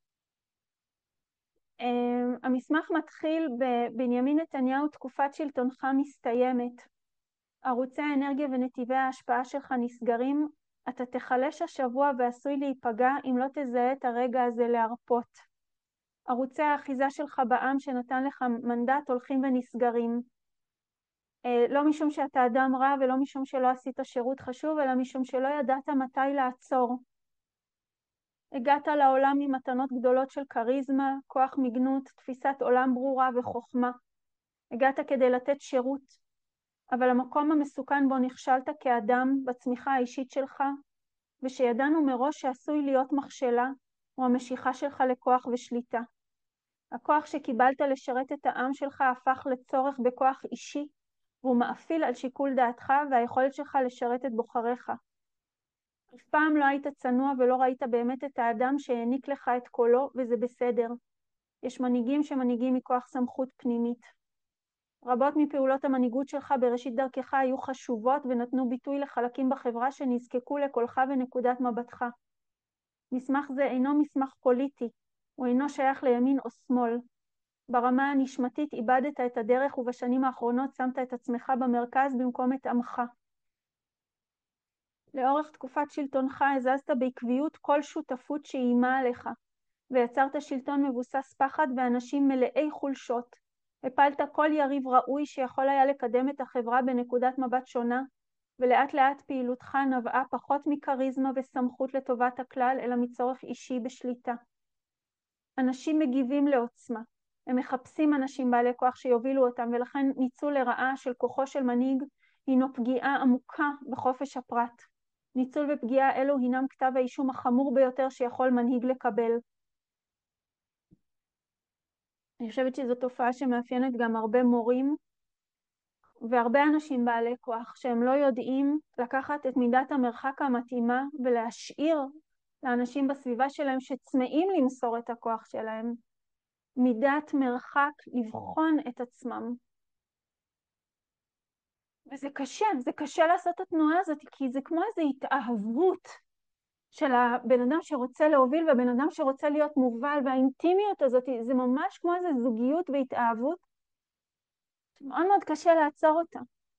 המסמך מתחיל בבנימין נתניהו, תקופת שלטונך מסתיימת. ערוצי האנרגיה ונתיבי ההשפעה שלך נסגרים, אתה תחלש השבוע ועשוי להיפגע אם לא תזהה את הרגע הזה להרפות. ערוצי האחיזה שלך בעם שנתן לך מנדט הולכים ונסגרים. לא משום שאתה אדם רע ולא משום שלא עשית שירות חשוב, אלא משום שלא ידעת מתי לעצור. הגעת לעולם עם מתנות גדולות של קריזמה, כוח מגנות, תפיסת עולם ברורה וחוכמה. הגעת כדי לתת שירות, אבל המקום המסוכן בו נכשלת כאדם בצמיחה האישית שלך, ושידענו מראש שעשוי להיות מכשלה, הוא המשיכה שלך לכוח ושליטה. הכוח שקיבלת לשרת את העם שלך הפך לצורך בכוח אישי, והוא מאפיל על שיקול דעתך והיכולת שלך לשרת את בוחריך. אף פעם לא היית צנוע ולא ראית באמת את האדם שהעניק לך את קולו, וזה בסדר. יש מנהיגים שמנהיגים מכוח סמכות פנימית. רבות מפעולות המנהיגות שלך בראשית דרכך היו חשובות ונתנו ביטוי לחלקים בחברה שנזקקו לקולך ונקודת מבטך. מסמך זה אינו מסמך פוליטי, הוא אינו שייך לימין או שמאל. ברמה הנשמתית איבדת את הדרך ובשנים האחרונות שמת את עצמך במרכז במקום את עמך. לאורך תקופת שלטונך הזזת בעקביות כל שותפות שאיימה עליך, ויצרת שלטון מבוסס פחד ואנשים מלאי חולשות. הפלת כל יריב ראוי שיכול היה לקדם את החברה בנקודת מבט שונה, ולאט לאט פעילותך נבעה פחות מקריזמה וסמכות לטובת הכלל, אלא מצורך אישי בשליטה. אנשים מגיבים לעוצמה. הם מחפשים אנשים בעלי כוח שיובילו אותם, ולכן ניצול לרעה של כוחו של מנהיג הינו פגיעה עמוקה בחופש הפרט. ניצול ופגיעה אלו הינם כתב האישום החמור ביותר שיכול מנהיג לקבל. אני חושבת שזו תופעה שמאפיינת גם הרבה מורים והרבה אנשים בעלי כוח, שהם לא יודעים לקחת את מידת המרחק המתאימה ולהשאיר לאנשים בסביבה שלהם שצמאים למסור את הכוח שלהם מידת מרחק לבחון את עצמם. וזה קשה, זה קשה לעשות את התנועה הזאת, כי זה כמו איזו התאהבות של הבן אדם שרוצה להוביל והבן אדם שרוצה להיות מובל, והאינטימיות הזאת, זה ממש כמו איזו זוגיות והתאהבות, מאוד מאוד קשה לעצור אותה.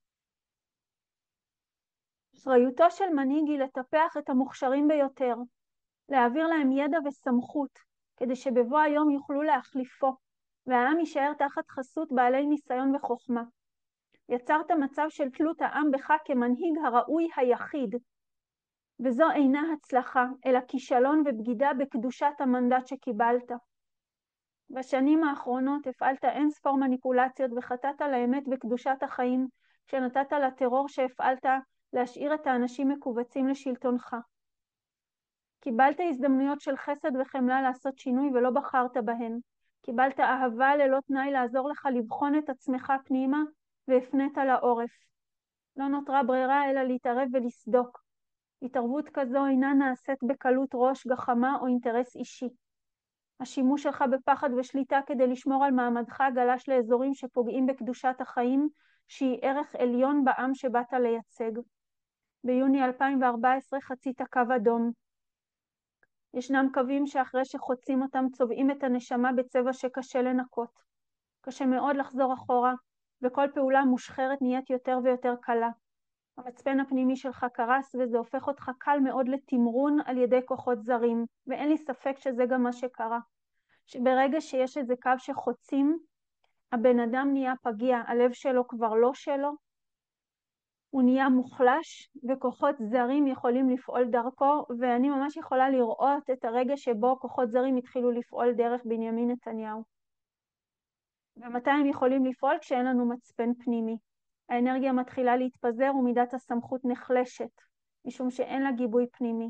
אחריותו של מנהיג היא לטפח את המוכשרים ביותר, להעביר להם ידע וסמכות, כדי שבבוא היום יוכלו להחליפו, והעם יישאר תחת חסות בעלי ניסיון וחוכמה. יצרת מצב של תלות העם בך כמנהיג הראוי היחיד, וזו אינה הצלחה, אלא כישלון ובגידה בקדושת המנדט שקיבלת. בשנים האחרונות הפעלת אין ספור מניפולציות וחטאת לאמת וקדושת החיים, שנתת לטרור שהפעלת להשאיר את האנשים מקובצים לשלטונך. קיבלת הזדמנויות של חסד וחמלה לעשות שינוי ולא בחרת בהן. קיבלת אהבה ללא תנאי לעזור לך לבחון את עצמך פנימה והפנית לעורף. לא נותרה ברירה אלא להתערב ולסדוק. התערבות כזו אינה נעשית בקלות ראש, גחמה או אינטרס אישי. השימוש שלך בפחד ושליטה כדי לשמור על מעמדך גלש לאזורים שפוגעים בקדושת החיים, שהיא ערך עליון בעם שבאת לייצג. ביוני אלפיים וארבע עשרה חצית קו אדום. ישנם קווים שאחרי שחוצים אותם צובעים את הנשמה בצבע שקשה לנקות. קשה מאוד לחזור אחורה, וכל פעולה מושחרת נהיית יותר ויותר קלה. המצפן הפנימי שלך קרס, וזה הופך אותך קל מאוד לתמרון על ידי כוחות זרים, ואין לי ספק שזה גם מה שקרה. שברגע שיש איזה קו שחוצים, הבן אדם נהיה פגיע, הלב שלו כבר לא שלו, הוא נהיה מוחלש, וכוחות זרים יכולים לפעול דרכו, ואני ממש יכולה לראות את הרגע שבו כוחות זרים התחילו לפעול דרך בנימין נתניהו. ומתי הם יכולים לפעול? כשאין לנו מצפן פנימי. האנרגיה מתחילה להתפזר ומידת הסמכות נחלשת, משום שאין לה גיבוי פנימי.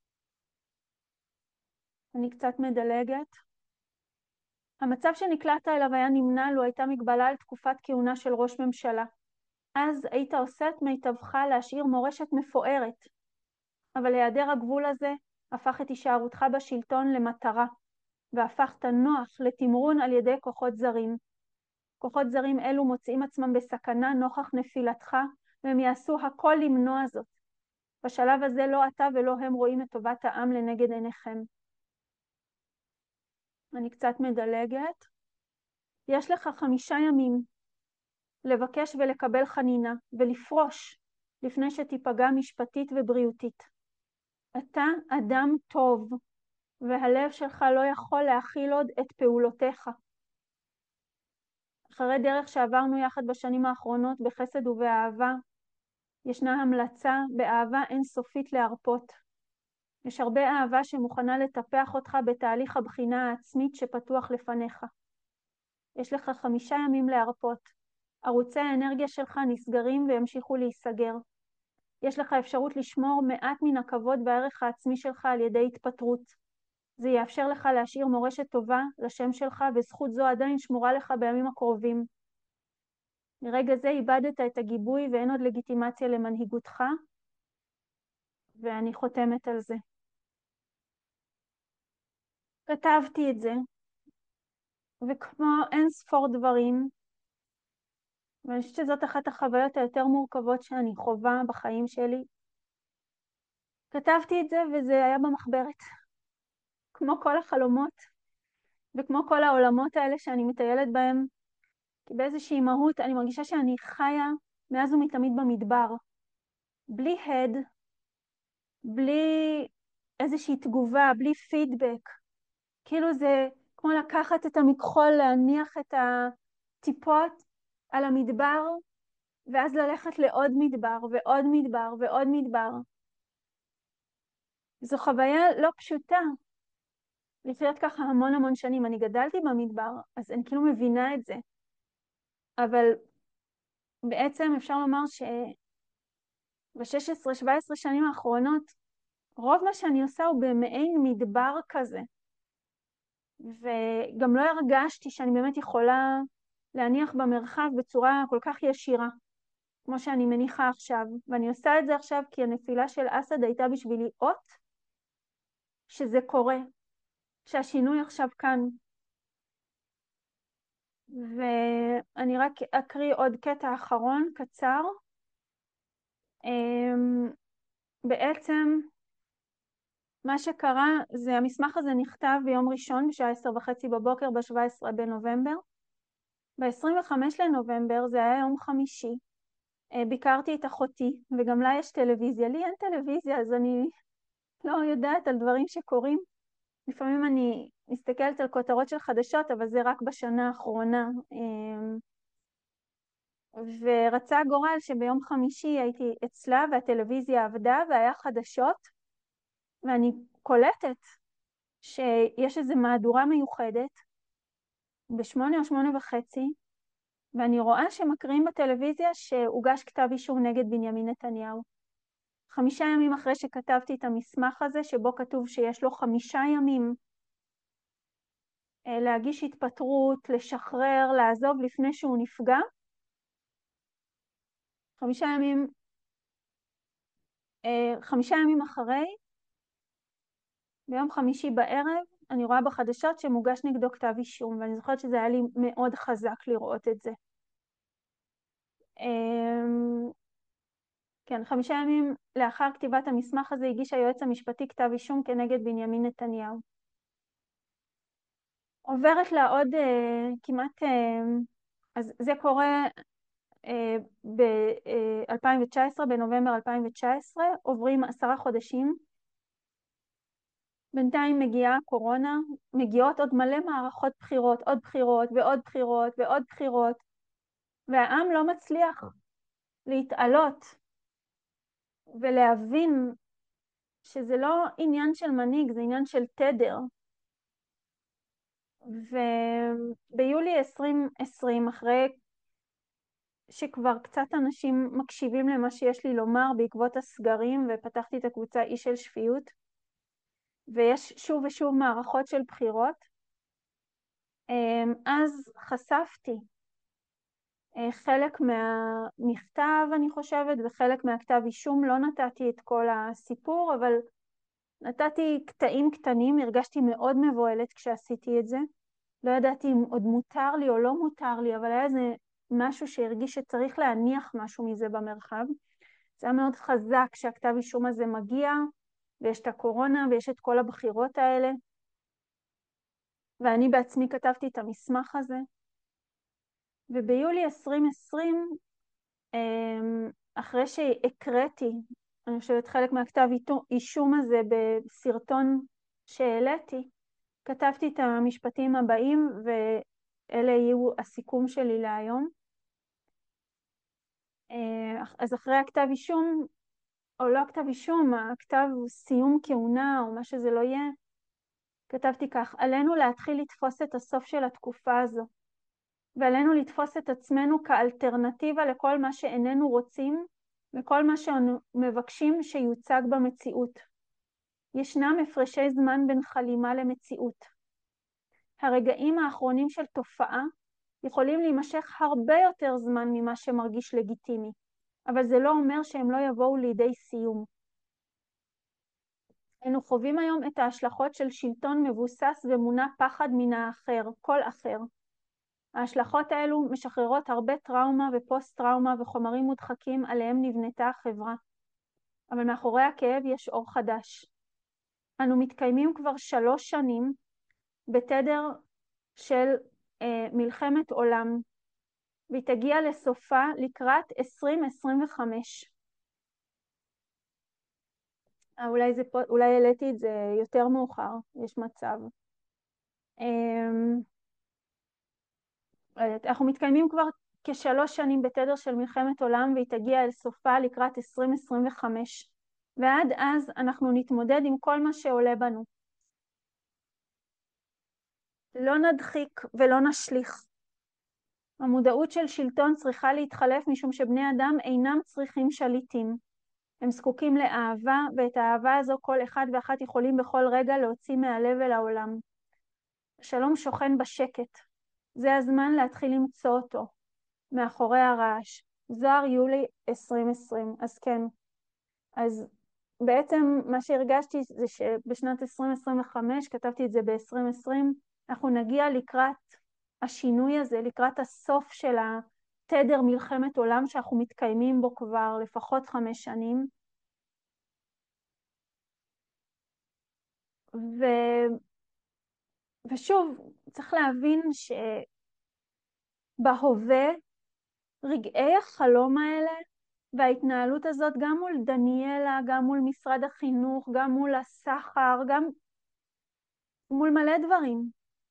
אני קצת מדלגת. המצב שנקלעת אליו היה נמנע לו הייתה מגבלה על תקופת כהונה של ראש ממשלה. אז היית עושה את מיטבך להשאיר מורשת מפוארת, אבל היעדר הגבול הזה הפך את הישארותך בשלטון למטרה, והפכת נוח לתמרון על ידי כוחות זרים. כוחות זרים אלו מוצאים עצמם בסכנה נוכח נפילתך, והם יעשו הכל למנוע זאת. בשלב הזה לא אתה ולא הם רואים את טובת העם לנגד עיניכם. אני קצת מדלגת. יש לך חמישה ימים לבקש ולקבל חנינה ולפרוש לפני שתיפגע משפטית ובריאותית. אתה אדם טוב, והלב שלך לא יכול להכיל עוד את פעולותיך. אחרי דרך שעברנו יחד בשנים האחרונות בחסד ובאהבה, ישנה המלצה באהבה אינסופית להרפות. יש הרבה אהבה שמוכנה לטפח אותך בתהליך הבחינה העצמית שפתוח לפניך. יש לך חמישה ימים להרפות. ערוצי האנרגיה שלך נסגרים וימשיכו להיסגר. יש לך אפשרות לשמור מעט מן הכבוד והערך העצמי שלך על ידי התפטרות. זה יאפשר לך להשאיר מורשת טובה לשם שלך, וזכות זו עדיין שמורה לך בימים הקרובים. מרגע זה איבדת את הגיבוי ואין עוד לגיטימציה למנהיגותך, ואני חותמת על זה. כתבתי את זה, וכמו אין ספור דברים, ואני חושבת שזאת אחת החוויות היותר מורכבות שאני חווה בחיים שלי. כתבתי את זה וזה היה במחברת, כמו כל החלומות, וכמו כל העולמות האלה שאני מטיילת בהם, כי באיזושהי מהות אני מרגישה שאני חיה מאז ומתמיד במדבר, בלי הד, בלי איזושהי תגובה, בלי פידבק. כאילו זה כמו לקחת את המכחול, להניח את הטיפות על המדבר, ואז ללכת לעוד מדבר ועוד מדבר ועוד מדבר. זו חוויה לא פשוטה, לחיות ככה המון המון שנים. אני גדלתי במדבר, אז אני כאילו מבינה את זה. אבל בעצם אפשר לומר שב-שש עשרה שבע עשרה שנים האחרונות, רוב מה שאני עושה הוא במעין מדבר כזה. וגם לא הרגשתי שאני באמת יכולה להניח במרחב בצורה כל כך ישירה, כמו שאני מניחה עכשיו. ואני עושה את זה עכשיו כי הנפילה של אסד הייתה בשבילי אות שזה קורה, שהשינוי עכשיו כאן. ואני רק אקריא עוד קטע אחרון, קצר. בעצם מה שקרה זה, המסמך הזה נכתב ביום ראשון בשעה עשר וחצי בבוקר ב-שבעה עשר בנובמבר. ב-עשרים וחמישה לנובמבר, זה היה יום חמישי, ביקרתי את אחותי, וגם לה יש טלוויזיה. לי אין טלוויזיה, אז אני לא יודעת על דברים שקורים. לפעמים אני מסתכלת על כותרות של חדשות, אבל זה רק בשנה האחרונה. ורצה גורל שביום חמישי הייתי אצלה והטלוויזיה עבדה והיה חדשות, ואני קולטת שיש איזו מהדורה מיוחדת בשמונה או שמונה וחצי, ואני רואה שמקריאים בטלוויזיה שהוגש כתב אישום נגד בנימין נתניהו. חמישה ימים אחרי שכתבתי את המסמך הזה, שבו כתוב שיש לו חמישה ימים להגיש התפטרות, לשחרר, לעזוב לפני שהוא נפגע, חמישה ימים, חמישה ימים אחרי, ביום חמישי בערב, אני רואה בחדשות שמוגש נגדו כתב אישום, ואני זוכרת שזה היה לי מאוד חזק לראות את זה. כן, חמישה ימים לאחר כתיבת המסמך הזה הגיש היועץ המשפטי כתב אישום כנגד בנימין נתניהו. עוברת לה עוד אה, כמעט, אה, אז זה קורה אה, ב-אלפיים תשע עשרה, בנובמבר אלפיים תשע עשרה, עוברים עשרה חודשים, בינתיים מגיעה הקורונה, מגיעות עוד מלא מערכות בחירות, עוד בחירות ועוד בחירות ועוד בחירות, והעם לא מצליח להתעלות ולהבין שזה לא עניין של מנהיג, זה עניין של תדר. וביולי עשרים עשרים, אחרי שכבר קצת אנשים מקשיבים למה שיש לי לומר בעקבות הסגרים, ופתחתי את הקבוצה אי של שפיות, ויש שוב ושוב מערכות של בחירות, אז חשפתי חלק מהמכתב, אני חושבת, וחלק מהכתב אישום. לא נתתי את כל הסיפור, אבל נתתי קטעים קטנים. הרגשתי מאוד מבועלת כשעשיתי את זה. לא ידעתי אם עוד מותר לי או לא מותר לי, אבל היה איזה משהו שהרגיש שצריך להניח משהו מזה במרחב. זה היה מאוד חזק שהכתב אישום הזה מגיע, ויש את הקורונה ויש את כל הבחירות האלה. ואני בעצמי כתבתי את המסמך הזה. וביולי עשרים עשרים, אחרי שהקראתי, אני חושבת חלק מהכתב אישום הזה בסרטון שהעליתי, כתבתי את המשפטים הבאים, ואלה יהיו הסיכום שלי להיום. אז אחרי הכתב אישום, או לא הכתב אישום, הכתב סיום כהונה, או מה שזה לא יהיה, כתבתי כך: עלינו להתחיל לתפוס את הסוף של התקופה הזו, ועלינו לתפוס את עצמנו כאלטרנטיבה לכל מה שאיננו רוצים, וכל מה שאנו מבקשים שיוצג במציאות. ישנם הפרשי זמן בין חלימה למציאות. הרגעים האחרונים של תופעה יכולים להימשך הרבה יותר זמן ממה שמרגיש לגיטימי, אבל זה לא אומר שהם לא יבואו לידי סיום. אנו חווים היום את ההשלכות של שלטון מבוסס ומונע פחד מן האחר, כל אחר. ההשלכות האלו משחררות הרבה טראומה ופוסט-טראומה וחומרים מודחקים עליהם נבנתה החברה. אבל מאחורי הכאב יש אור חדש. אנו מתקיימים כבר שלוש שנים בתדר של אה, מלחמת עולם, והיא תגיע לסופה לקראת עשרים עשרים וחמש. אה, אולי, זה פה, אולי העליתי את זה יותר מאוחר, יש מצב. אה, אנחנו מתקיימים כבר כשלוש שנים בתדר של מלחמת עולם, והיא תגיע אל סופה לקראת עשרים עשרים וחמש. ועד אז אנחנו נתמודד עם כל מה שעולה בנו. לא נדחיק ולא נשליך. המודעות של שלטון צריכה להתחלף משום שבני אדם אינם צריכים שליטים. הם זקוקים לאהבה, ואת האהבה הזו כל אחד ואחת יכולים בכל רגע להוציא מהלב אל העולם. השלום שוכן בשקט. זה הזמן להתחיל למצוא אותו, מאחורי הרעש. זוהר יולי עשרים עשרים. אז כן, אז בעצם מה שהרגשתי זה שבשנת עשרים עשרים וחמש, כתבתי את זה ב-עשרים עשרים, אנחנו נגיע לקראת השינוי הזה, לקראת הסוף של התדר מלחמת עולם שאנחנו מתקיימים בו כבר לפחות חמש שנים. ו... ושוב, צריך להבין שבהווה רגעי החלום האלה וההתנהלות הזאת גם מול דניאלה, גם מול משרד החינוך, גם מול הסחר, גם מול מלא דברים.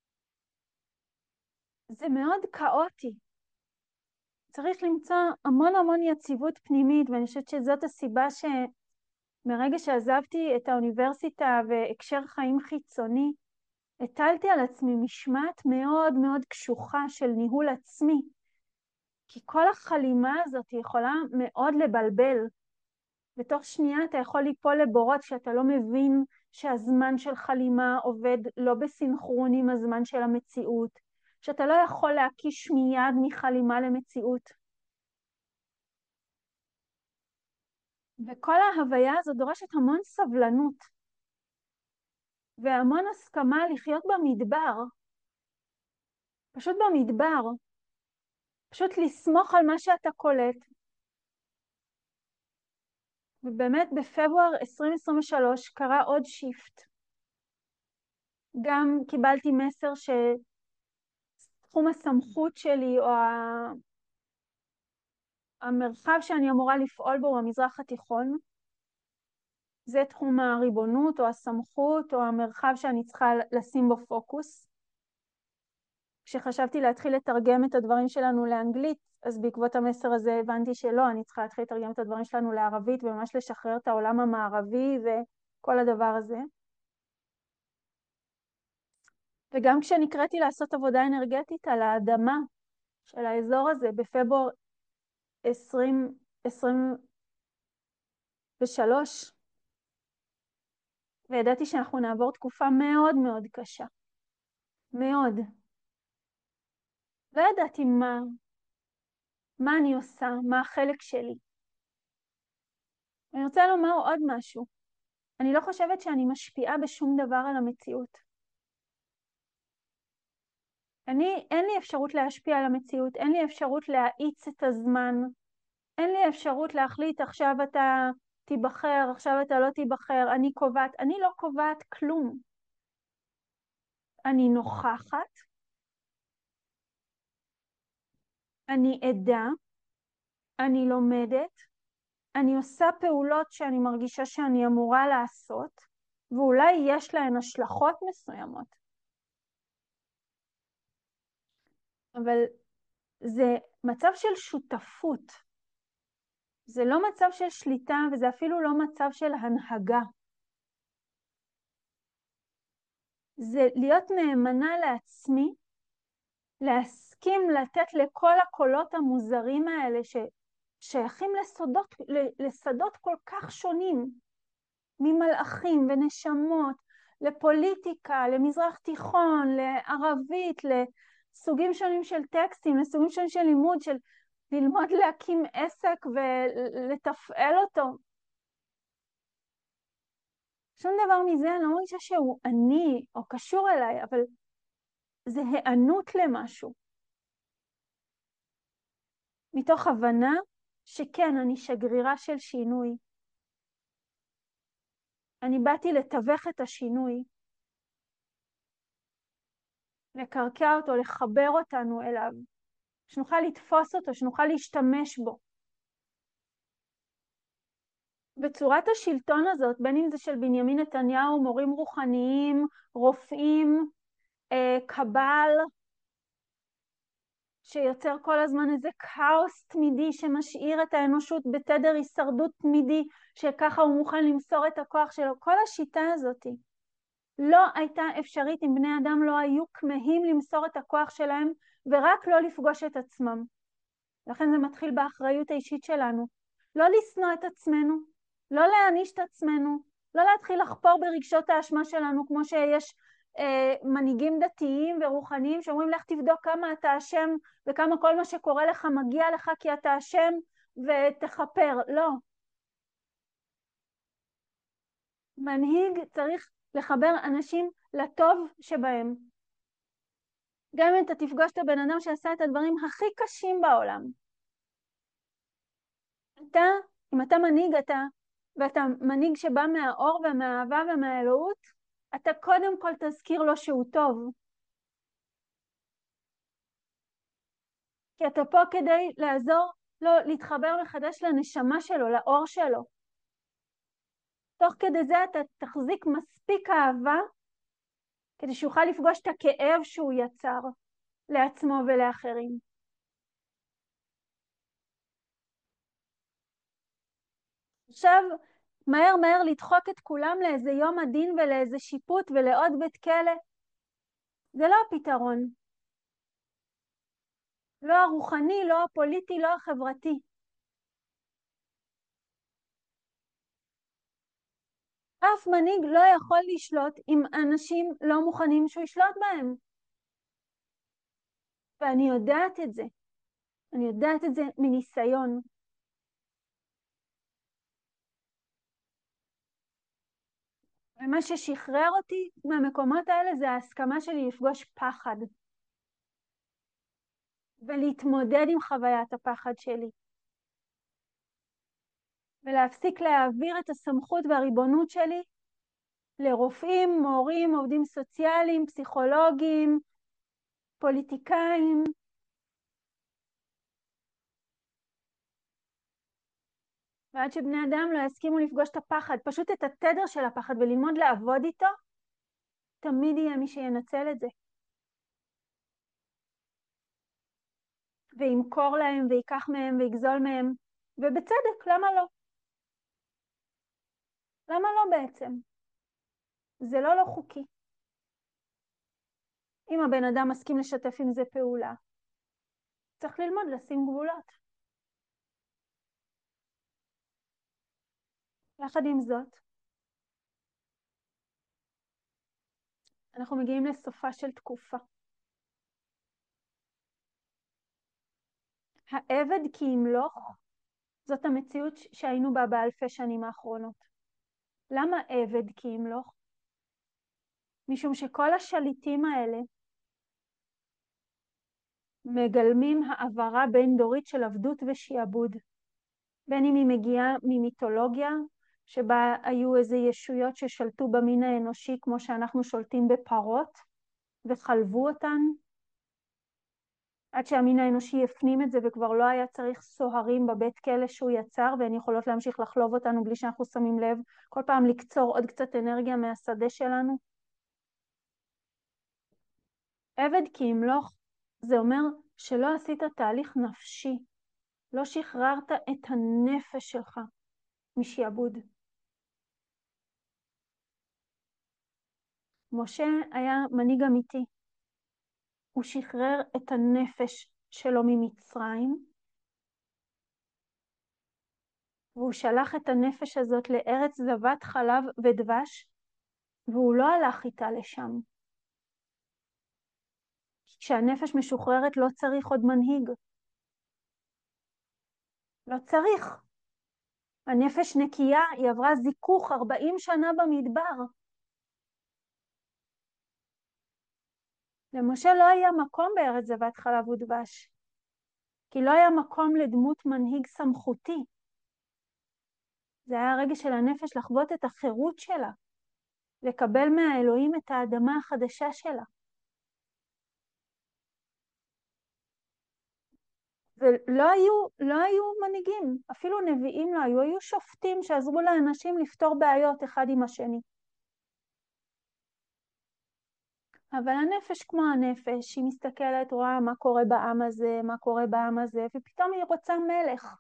זה מאוד כאוטי. צריך למצוא המון המון יציבות פנימית, ואני חושבת שזאת הסיבה שמרגע שעזבתי את האוניברסיטה והקשר חיים חיצוני, הטלתי על עצמי משמעת מאוד מאוד קשוחה של ניהול עצמי, כי כל החלימה הזאת יכולה מאוד לבלבל. בתוך שנייה אתה יכול ליפול לבורות שאתה לא מבין שהזמן של חלימה עובד לא בסינכרון עם הזמן של המציאות, שאתה לא יכול להקיש מיד מחלימה למציאות. וכל ההוויה הזו דורשת המון סבלנות, והמון הסכמה לחיות במדבר, פשוט במדבר, פשוט לסמוך על מה שאתה קולט. ובאמת בפברואר עשרים עשרים ושלוש קרה עוד שיפט. גם קיבלתי מסר שתחום הסמכות שלי או המרחב שאני אמורה לפעול בו הוא המזרח התיכון. זה תחום הריבונות או הסמכות או המרחב שאני צריכה לשים בו פוקוס. כשחשבתי להתחיל לתרגם את הדברים שלנו לאנגלית, אז בעקבות המסר הזה הבנתי שלא, אני צריכה להתחיל לתרגם את הדברים שלנו לערבית וממש לשחרר את העולם המערבי וכל הדבר הזה. וגם כשנקראתי לעשות עבודה אנרגטית על האדמה של האזור הזה בפברואר עשרים עשרים ושלוש, וידעתי שאנחנו נעבור תקופה מאוד מאוד קשה. מאוד. לא ידעתי מה, מה אני עושה, מה החלק שלי. אני רוצה לומר עוד משהו. אני לא חושבת שאני משפיעה בשום דבר על המציאות. אני, אין לי אפשרות להשפיע על המציאות, אין לי אפשרות להאיץ את הזמן, אין לי אפשרות להחליט עכשיו אתה תיבחר, עכשיו אתה לא תיבחר, אני קובעת, אני לא קובעת כלום. אני נוכחת, אני עדה, אני לומדת, אני עושה פעולות שאני מרגישה שאני אמורה לעשות, ואולי יש להן השלכות מסוימות. אבל זה מצב של שותפות. זה לא מצב של שליטה, וזה אפילו לא מצב של הנהגה. זה להיות נאמנה לעצמי, להסכים לתת לכל הקולות המוזרים האלה ששייכים לסודות, לסדות כל כך שונים, ממלאכים ונשמות, לפוליטיקה, למזרח תיכון, לערבית, לסוגים שונים של טקסטים, לסוגים שונים של לימוד, של ללמוד להקים עסק ולתפעל אותו. שום דבר מזה אני לא מרגישה שהוא אני או קשור אליי, אבל זה הענות למשהו. מתוך הבנה שכן, אני שגרירה של שינוי. אני באתי לתווך את השינוי, לקרקע אותו, לחבר אותנו אליו, שנוכל לתפוס אותו, שנוכל להשתמש בו. בצורת השלטון הזאת, בין אם זה של בנימין נתניהו, מורים רוחניים, רופאים, אה, קבל, שיוצר כל הזמן איזה כאוס תמידי שמשאיר את האנושות בתדר הישרדות תמידי, שככה הוא מוכן למסור את הכוח שלו. כל השיטה הזאת לא הייתה אפשרית אם בני אדם לא היו כמהים למסור את הכוח שלהם ורק לא לפגוש את עצמם. לכן זה מתחיל באחריות האישית שלנו. לא לשנוא את עצמנו, לא להעניש את עצמנו, לא להתחיל לחפור ברגשות האשמה שלנו, כמו שיש אה, מנהיגים דתיים ורוחניים שאומרים לך תבדוק כמה אתה אשם וכמה כל מה שקורה לך מגיע לך כי אתה אשם ותחפר. לא. מנהיג צריך לחבר אנשים לטוב שבהם. גם אם אתה תפגוש את הבן אדם שעשה את הדברים הכי קשים בעולם. אתה, אם אתה מנהיג, אתה, ואתה מנהיג שבא מהאור ומהאהבה ומהאלוהות, אתה קודם כל תזכיר לו שהוא טוב. כי אתה פה כדי לעזור לו להתחבר מחדש לנשמה שלו, לאור שלו. תוך כדי זה אתה תחזיק מספיק אהבה, כדי שיוכל לפגוש את הכאב שהוא יצר לעצמו ולאחרים. עכשיו, מהר מהר לדחוק את כולם לאיזה יום הדין ולאיזה שיפוט ולעוד בית כלא, זה לא הפתרון. לא הרוחני, לא הפוליטי, לא החברתי. אף מנהיג לא יכול לשלוט אם אנשים לא מוכנים שהוא ישלוט בהם. ואני יודעת את זה. אני יודעת את זה מניסיון. ומה ששחרר אותי מהמקומות האלה זה ההסכמה שלי לפגוש פחד. ולהתמודד עם חוויית הפחד שלי. ולהפסיק להעביר את הסמכות והריבונות שלי לרופאים, מורים, עובדים סוציאליים, פסיכולוגים, פוליטיקאים. ועד שבני אדם לא יסכימו לפגוש את הפחד, פשוט את התדר של הפחד וללמוד לעבוד איתו, תמיד יהיה מי שינצל את זה. וימכור להם ויקח מהם ויגזול מהם, ובצדק, למה לא? למה לא בעצם? זה לא לא חוקי. אם הבן אדם מסכים לשתף עם זה פעולה, צריך ללמוד לשים גבולות. יחד עם זאת, אנחנו מגיעים לסופה של תקופה. העבד כי ימלוך, זאת המציאות שהיינו בה באלפי שנים האחרונות. למה עבד כי ימלוך? משום שכל השליטים האלה מגלמים העברה בין דורית של עבדות ושיעבוד. בין אם היא מגיעה ממיתולוגיה, שבה היו איזה ישויות ששלטו במין האנושי כמו שאנחנו שולטים בפרות, וחלבו אותן, עד שהמין האנושי יפנים את זה וכבר לא היה צריך סוהרים בבית כלא שהוא יצר, והן יכולות להמשיך לחלוב אותנו בלי שאנחנו שמים לב, כל פעם לקצור עוד קצת אנרגיה מהשדה שלנו. עבד כי ימלוך, זה אומר שלא עשית תהליך נפשי, לא שחררת את הנפש שלך משעבוד. משה היה מנהיג אמיתי. הוא שחרר את הנפש שלו ממצרים, והוא שלח את הנפש הזאת לארץ זבת חלב ודבש, והוא לא הלך איתה לשם. כשהנפש משוחררת לא צריך עוד מנהיג. לא צריך. הנפש נקייה, היא עברה זיכוך ארבעים שנה במדבר. למשה לא היה מקום בארץ זבת חלב ודבש, כי לא היה מקום לדמות מנהיג סמכותי. זה היה הרגע של הנפש לחוות את החירות שלה, לקבל מהאלוהים את האדמה החדשה שלה. ולא היו, לא היו מנהיגים, אפילו נביאים לא היו, היו שופטים שעזרו לאנשים לפתור בעיות אחד עם השני. אבל הנפש כמו הנפש, היא מסתכלת, רואה מה קורה בעם הזה, מה קורה בעם הזה, ופתאום היא רוצה מלך.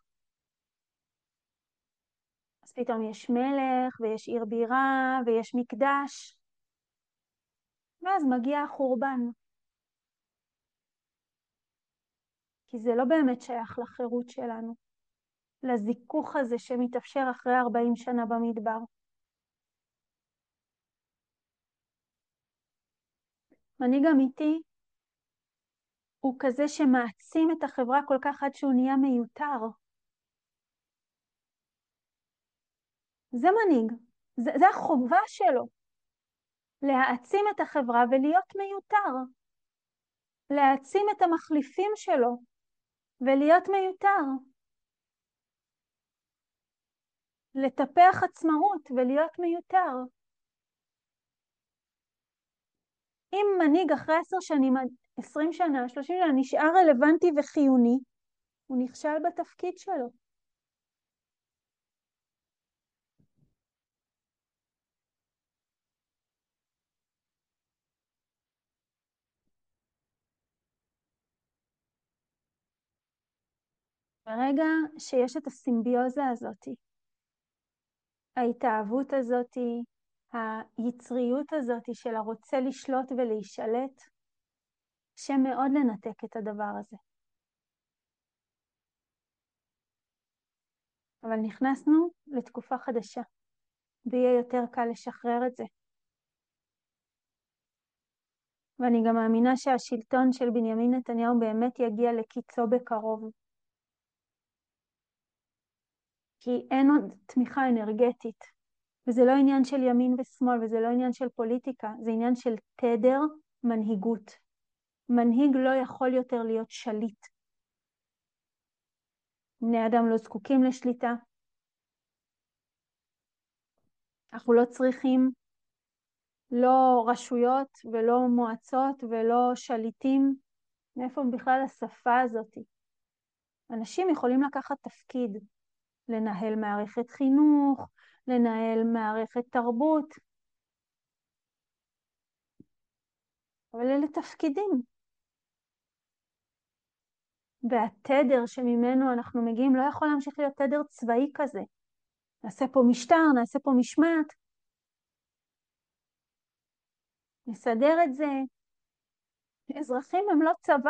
אז פתאום יש מלך, ויש עיר בירה, ויש מקדש, ואז מגיע החורבן. כי זה לא באמת שייך לחירות שלנו, לזיכוך הזה שמתאפשר אחרי ארבעים שנה במדבר. מנהיג אמיתי הוא כזה שמעצים את החברה כל כך עד שהוא נהיה מיותר. זה מנהיג, זה, זה החובה שלו, להעצים את החברה ולהיות מיותר. להעצים את המחליפים שלו ולהיות מיותר. לטפח עצמאות ולהיות מיותר. אם מנהיג אחרי עשר שנים, עשרים שנה, שלושים שנה, נשאר רלוונטי וחיוני, הוא נכשל בתפקיד שלו. ברגע שיש את הסימביוזה הזאת, ההתאהבות הזאת, היצריות הזאת של הרוצה לשלוט ולהישלט, שמאוד לנתק את הדבר הזה. אבל נכנסנו לתקופה חדשה, ויהיה יותר קל לשחרר את זה. ואני גם מאמינה שהשלטון של בנימין נתניהו באמת יגיע לקיצו בקרוב. כי אין עוד תמיכה אנרגטית, וזה לא עניין של ימין ושמאל, וזה לא עניין של פוליטיקה, זה עניין של תדר מנהיגות. מנהיג לא יכול יותר להיות שליט. בני אדם לא זקוקים לשליטה. אנחנו לא צריכים לא רשויות ולא מועצות ולא שליטים. מאיפה בכלל השפה הזאת? אנשים יכולים לקחת תפקיד, לנהל מערכת חינוך, לנהל מערכת תרבות, אבל אלה תפקידים. והתדר שממנו אנחנו מגיעים לא יכול להמשיך להיות תדר צבאי כזה. נעשה פה משטר, נעשה פה משמעת, נסדר את זה. אזרחים הם לא צבא.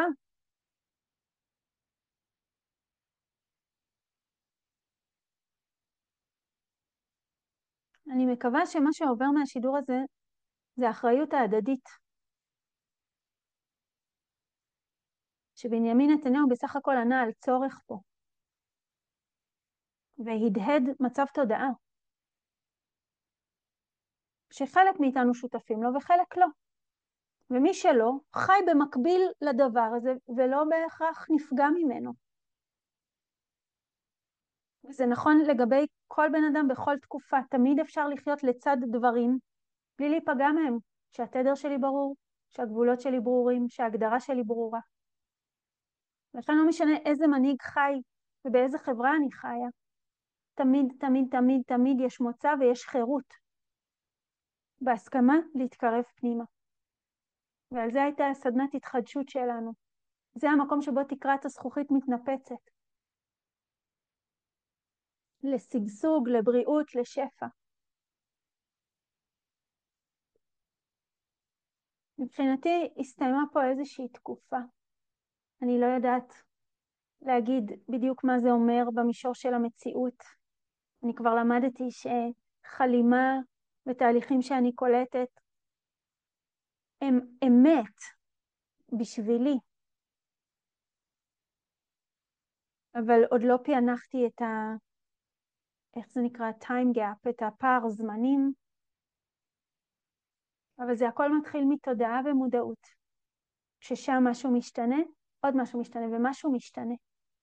אני מקווה שמה שעובר מהשידור הזה זה האחריות ההדדית. שבנימין נתניהו בסך הכל ענה על צורך פה. והדהד מצב תודעה. שחלק מאיתנו שותפים לו וחלק לא. ומי שלא חי במקביל לדבר הזה ולא בהכרח נפגע ממנו. וזה נכון לגבי כל בן אדם בכל תקופה. תמיד אפשר לחיות לצד דברים בלי להיפגע מהם. שהתדר שלי ברור, שהגבולות שלי ברורים, שההגדרה שלי ברורה. לכן לא משנה איזה מנהיג חי ובאיזה חברה אני חיה. תמיד, תמיד, תמיד, תמיד יש מוצא ויש חירות. בהסכמה להתקרב פנימה. ועל זה הייתה סדנת התחדשות שלנו. זה המקום שבו תקרת הזכוכית מתנפצת. לשגשוג, לבריאות, לשפע. מבחינתי הסתיימה פה איזושהי תקופה. אני לא יודעת להגיד בדיוק מה זה אומר במישור של המציאות. אני כבר למדתי שחלימה ותהליכים שאני קולטת הם אמת בשבילי. אבל עוד לא פענחתי את ה... איך זה נקרא? time gap, את הפער זמנים. אבל זה הכל מתחיל מתודעה ומודעות. ששם משהו משתנה, עוד משהו משתנה, ומשהו משתנה.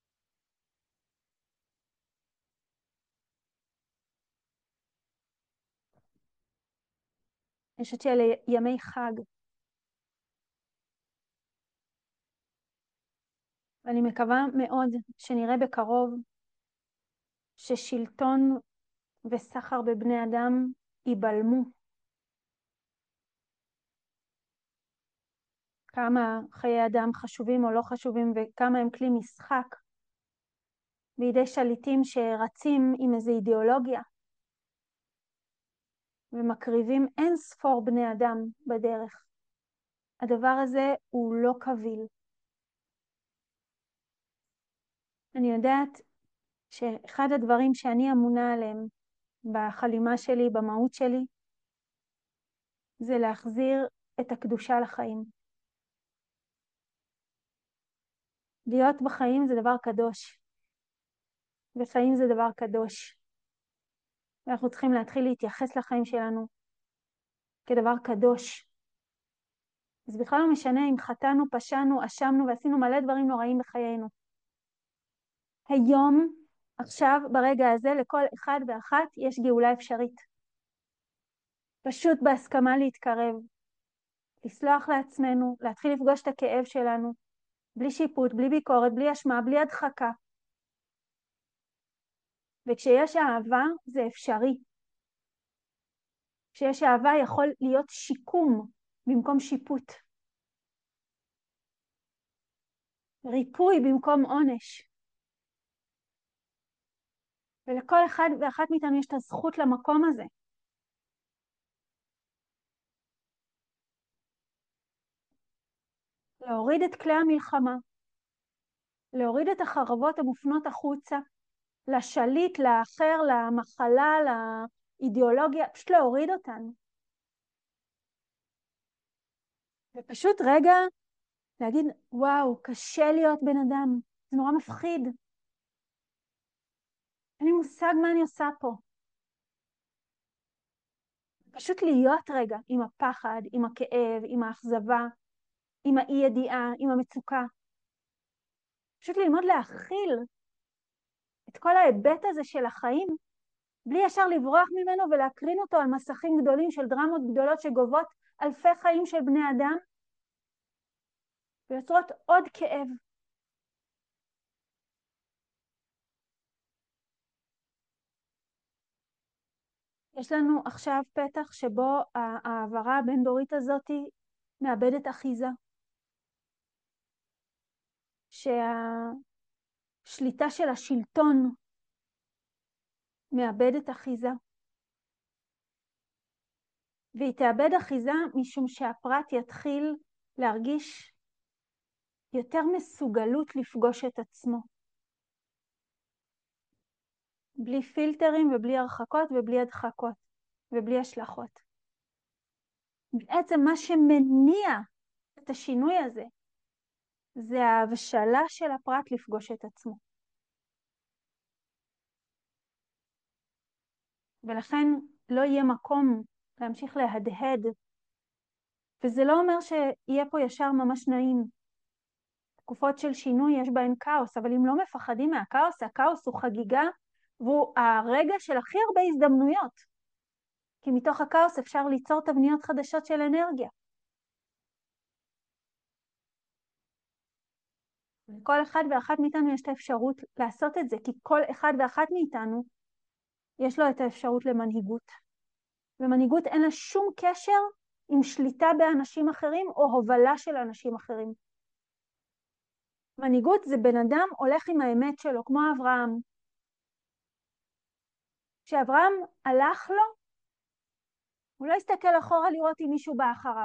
אני חושבת שאלה ימי חג. ואני מקווה מאוד שנראה בקרוב ששלטון וסחר בבני אדם ייבלמו. כמה חיי אדם חשובים או לא חשובים וכמה הם כלי משחק בידי שליטים שרצים עם איזו אידיאולוגיה ומקריבים אין ספור בני אדם בדרך. הדבר הזה הוא לא קביל. אני יודעת שאחד הדברים שאני אמונה עליהם בחלימה שלי, במהות שלי, זה להחזיר את הקדושה לחיים. להיות בחיים זה דבר קדוש, וחיים זה דבר קדוש. ואנחנו צריכים להתחיל להתייחס לחיים שלנו כדבר קדוש. אז בכלל לא משנה אם חטאנו, פשענו, אשמנו ועשינו מלא דברים נוראים בחיינו. היום, עכשיו, ברגע הזה, לכל אחד ואחת יש גאולה אפשרית. פשוט בהסכמה להתקרב, לסלוח לעצמנו, להתחיל לפגוש את הכאב שלנו, בלי שיפוט, בלי ביקורת, בלי אשמה, בלי הדחקה. וכשיש אהבה זה אפשרי. כשיש אהבה יכול להיות שיקום במקום שיפוט. ריפוי במקום עונש. ולכל אחד ואחת מאיתנו יש את הזכות למקום הזה. להוריד את כלי המלחמה, להוריד את החרבות המופנות החוצה, לשליט, לאחר, למחלה, לאידיאולוגיה, פשוט להוריד אותן. ופשוט רגע להגיד, וואו, קשה להיות בן אדם, זה נורא מפחיד. אין לי מושג מה אני עושה פה. פשוט להיות רגע עם הפחד, עם הכאב, עם האכזבה, עם האי ידיעה, עם המצוקה. פשוט ללמוד להכיל את כל ההיבט הזה של החיים, בלי ישר לברוח ממנו ולהקרין אותו על מסכים גדולים של דרמות גדולות שגובות אלפי חיים של בני אדם, ויוצרות עוד כאב. יש לנו עכשיו פתח שבו העברה הבין-דורית הזאת מאבדת אחיזה. שהשליטה של השלטון מאבדת אחיזה. והיא תאבד אחיזה משום שהפרט יתחיל להרגיש יותר מסוגלות לפגוש את עצמו. בלי פילטרים ובלי הרחקות ובלי הדחקות ובלי השלכות. בעצם מה שמניע את השינוי הזה זה ההבשלה של הפרט לפגוש את עצמו. ולכן לא יהיה מקום להמשיך להדהד. וזה לא אומר שיהיה פה ישר ממש נעים. תקופות של שינוי יש בהן כאוס, אבל אם לא מפחדים מהכאוס, הכאוס הוא חגיגה, והוא הרגע של הכי הרבה הזדמנויות. כי מתוך הכאוס אפשר ליצור תבניות חדשות של אנרגיה. לכל אחד ואחת מאיתנו יש את האפשרות לעשות את זה, כי כל אחד ואחת מאיתנו יש לו את האפשרות למנהיגות. ומנהיגות אין לה שום קשר עם שליטה באנשים אחרים או הובלה של אנשים אחרים. מנהיגות זה בן אדם הולך עם האמת שלו, כמו אברהם. כשאברהם הלך לו, הוא לא הסתכל אחורה לראות אם מישהו בא אחריו.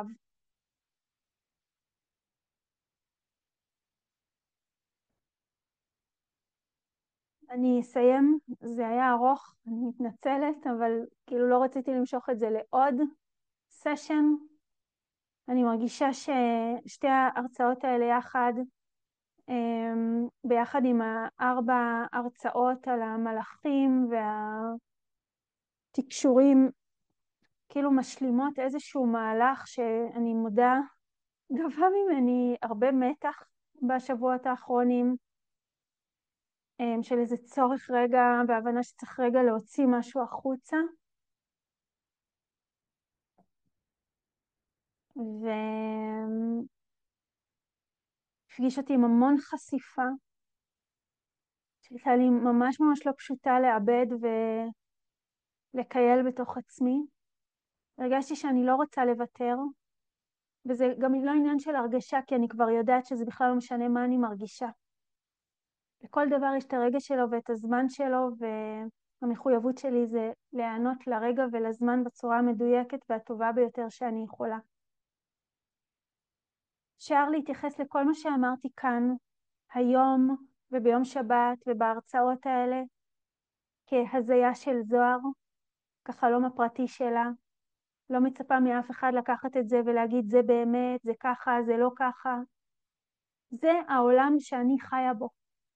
אני אסיים, זה היה ארוך, אני מתנצלת, אבל כאילו לא רציתי למשוך את זה לעוד סשן, אני מרגישה ששתי ההרצאות האלה יחד, ביחד עם הארבע הרצאות על המלאכים והתקשורים, כאילו משלימות איזשהו מהלך שאני מודה גבה ממני הרבה מתח בשבועות האחרונים, של איזה צורך רגע והבנה שצריך רגע להוציא משהו החוצה. והפגיש אותי עם המון חשיפה, שהייתה לי ממש ממש לא פשוטה לאבד ולקייל בתוך עצמי. הרגשתי שאני לא רוצה לוותר, וזה גם לא עניין של הרגשה, כי אני כבר יודעת שזה בכלל לא משנה מה אני מרגישה. לכל דבר יש את הרגע שלו ואת הזמן שלו, והמחויבות שלי זה להיענות לרגע ולזמן בצורה המדויקת והטובה ביותר שאני יכולה. אפשר להתייחס לכל מה שאמרתי כאן, היום וביום שבת ובהרצאות האלה, כהזיה של זוהר, כחלום הפרטי שלה. לא מצפה מאף אחד לקחת את זה ולהגיד זה באמת, זה ככה, זה לא ככה. זה העולם שאני חיה בו.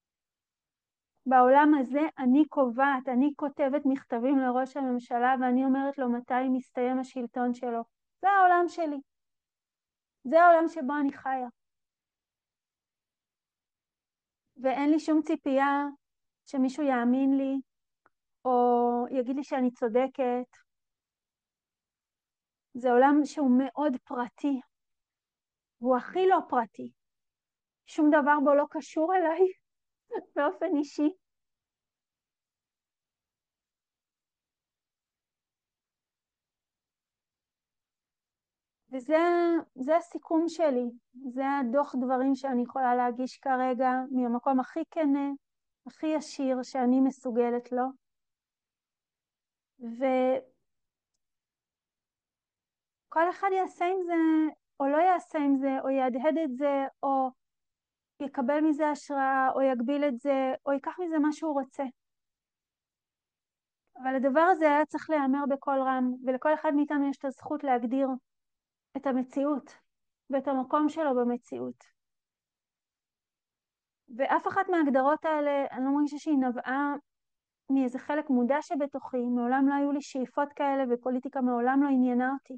בעולם הזה אני קובעת, אני כותבת מכתבים לראש הממשלה ואני אומרת לו מתי מסתיים השלטון שלו. זה העולם שלי. זה העולם שבו אני חיה. ואין לי שום ציפייה שמישהו יאמין לי או יגיד לי שאני צודקת. זה עולם שהוא מאוד פרטי. הוא הכי לא פרטי. שום דבר בו לא קשור אליי באופן אישי. וזה זה הסיכום שלי, זה הדוח דברים שאני יכולה להגיש כרגע, מהמקום הכי כנה, הכי ישיר שאני מסוגלת לו. וכל אחד יעשה עם זה, או לא יעשה עם זה, או יהדהד את זה, או יקבל מזה השראה, או יגביל את זה, או ייקח מזה מה שהוא רוצה. אבל הדבר הזה היה צריך להיאמר בקול רם, ולכל אחד מאיתנו יש את הזכות להגדיר את המציאות, ואת המקום שלו במציאות. ואף אחת מההגדרות האלה, אני לא מרגישה שהיא נבעה מאיזה חלק מודע שבתוכי, מעולם לא היו לי שאיפות כאלה, ופוליטיקה מעולם לא עניינה אותי.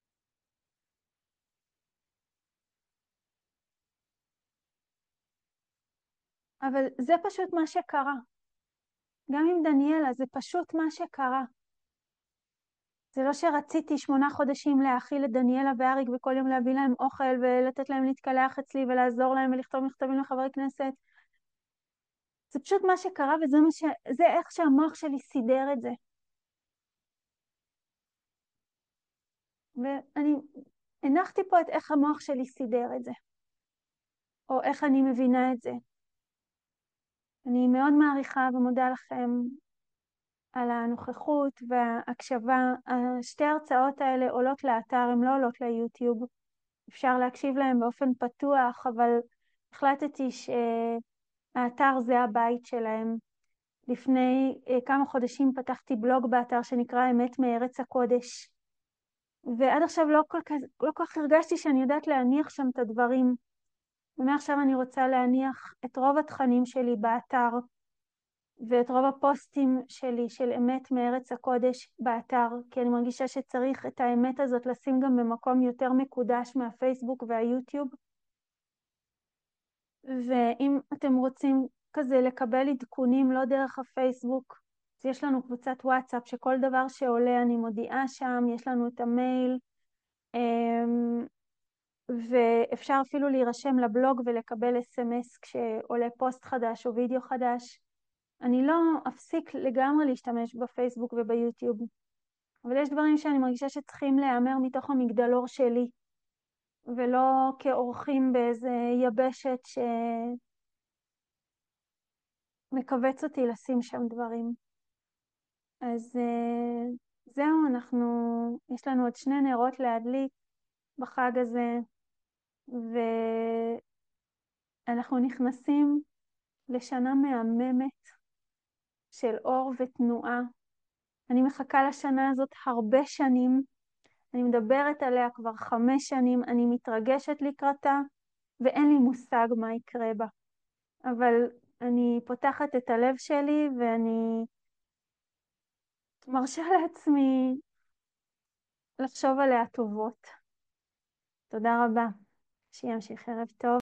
אבל זה פשוט מה שקרה. גם עם דניאלה, זה פשוט מה שקרה. זה לא שרציתי שמונה חודשים להאכיל את דניאלה ואריק, וכל יום להביא להם אוכל, ולתת להם להתקלח אצלי, ולעזור להם, ולכתוב מכתבים לחברי כנסת. זה פשוט מה שקרה, וזה מה ש... זה איך שהמוח שלי סידר את זה. ואני הנחתי פה את איך המוח שלי סידר את זה, או איך אני מבינה את זה. אני מאוד מעריכה ומודה לכם על הנוכחות וההקשבה. שתי ההרצאות האלה עולות לאתר, הן לא עולות ליוטיוב. אפשר להקשיב להם באופן פתוח, אבל החלטתי שהאתר זה הבית שלהם. לפני כמה חודשים פתחתי בלוג באתר שנקרא אמת מארץ הקודש. ועד עכשיו לא כל כך, לא כל כך הרגשתי שאני יודעת להניח שם את הדברים. ומעכשיו אני רוצה להניח את רוב התכנים שלי באתר, ואת רוב הפוסטים שלי של אמת מארץ הקודש באתר, כי אני מרגישה שצריך את האמת הזאת לשים גם במקום יותר מקודש מהפייסבוק והיוטיוב. ואם אתם רוצים כזה לקבל עדכונים לא דרך הפייסבוק, אז יש לנו קבוצת וואטסאפ שכל דבר שעולה אני מודיעה שם, יש לנו את המייל, ואפשר אפילו להירשם לבלוג ולקבל אס אם אס כשעולה פוסט חדש או וידאו חדש. אני לא אפסיק לגמרי להשתמש בפייסבוק וביוטיוב, אבל יש דברים שאני מרגישה שצריכים להיאמר מתוך המגדלור שלי, ולא כאורחים באיזה יבשת שמקבץ אותי לשים שם דברים. אז זהו, אנחנו, יש לנו עוד שני נרות להדליק בחג הזה, ואנחנו נכנסים לשנה מהממת של אור ותנועה. אני מחכה לשנה הזאת הרבה שנים, אני מדברת עליה כבר חמש שנים, אני מתרגשת לקראתה, ואין לי מושג מה יקרה בה. אבל אני פותחת את הלב שלי, ואני מרשה לעצמי לחשוב עליה טובות. תודה רבה. שימשיך ערב טוב.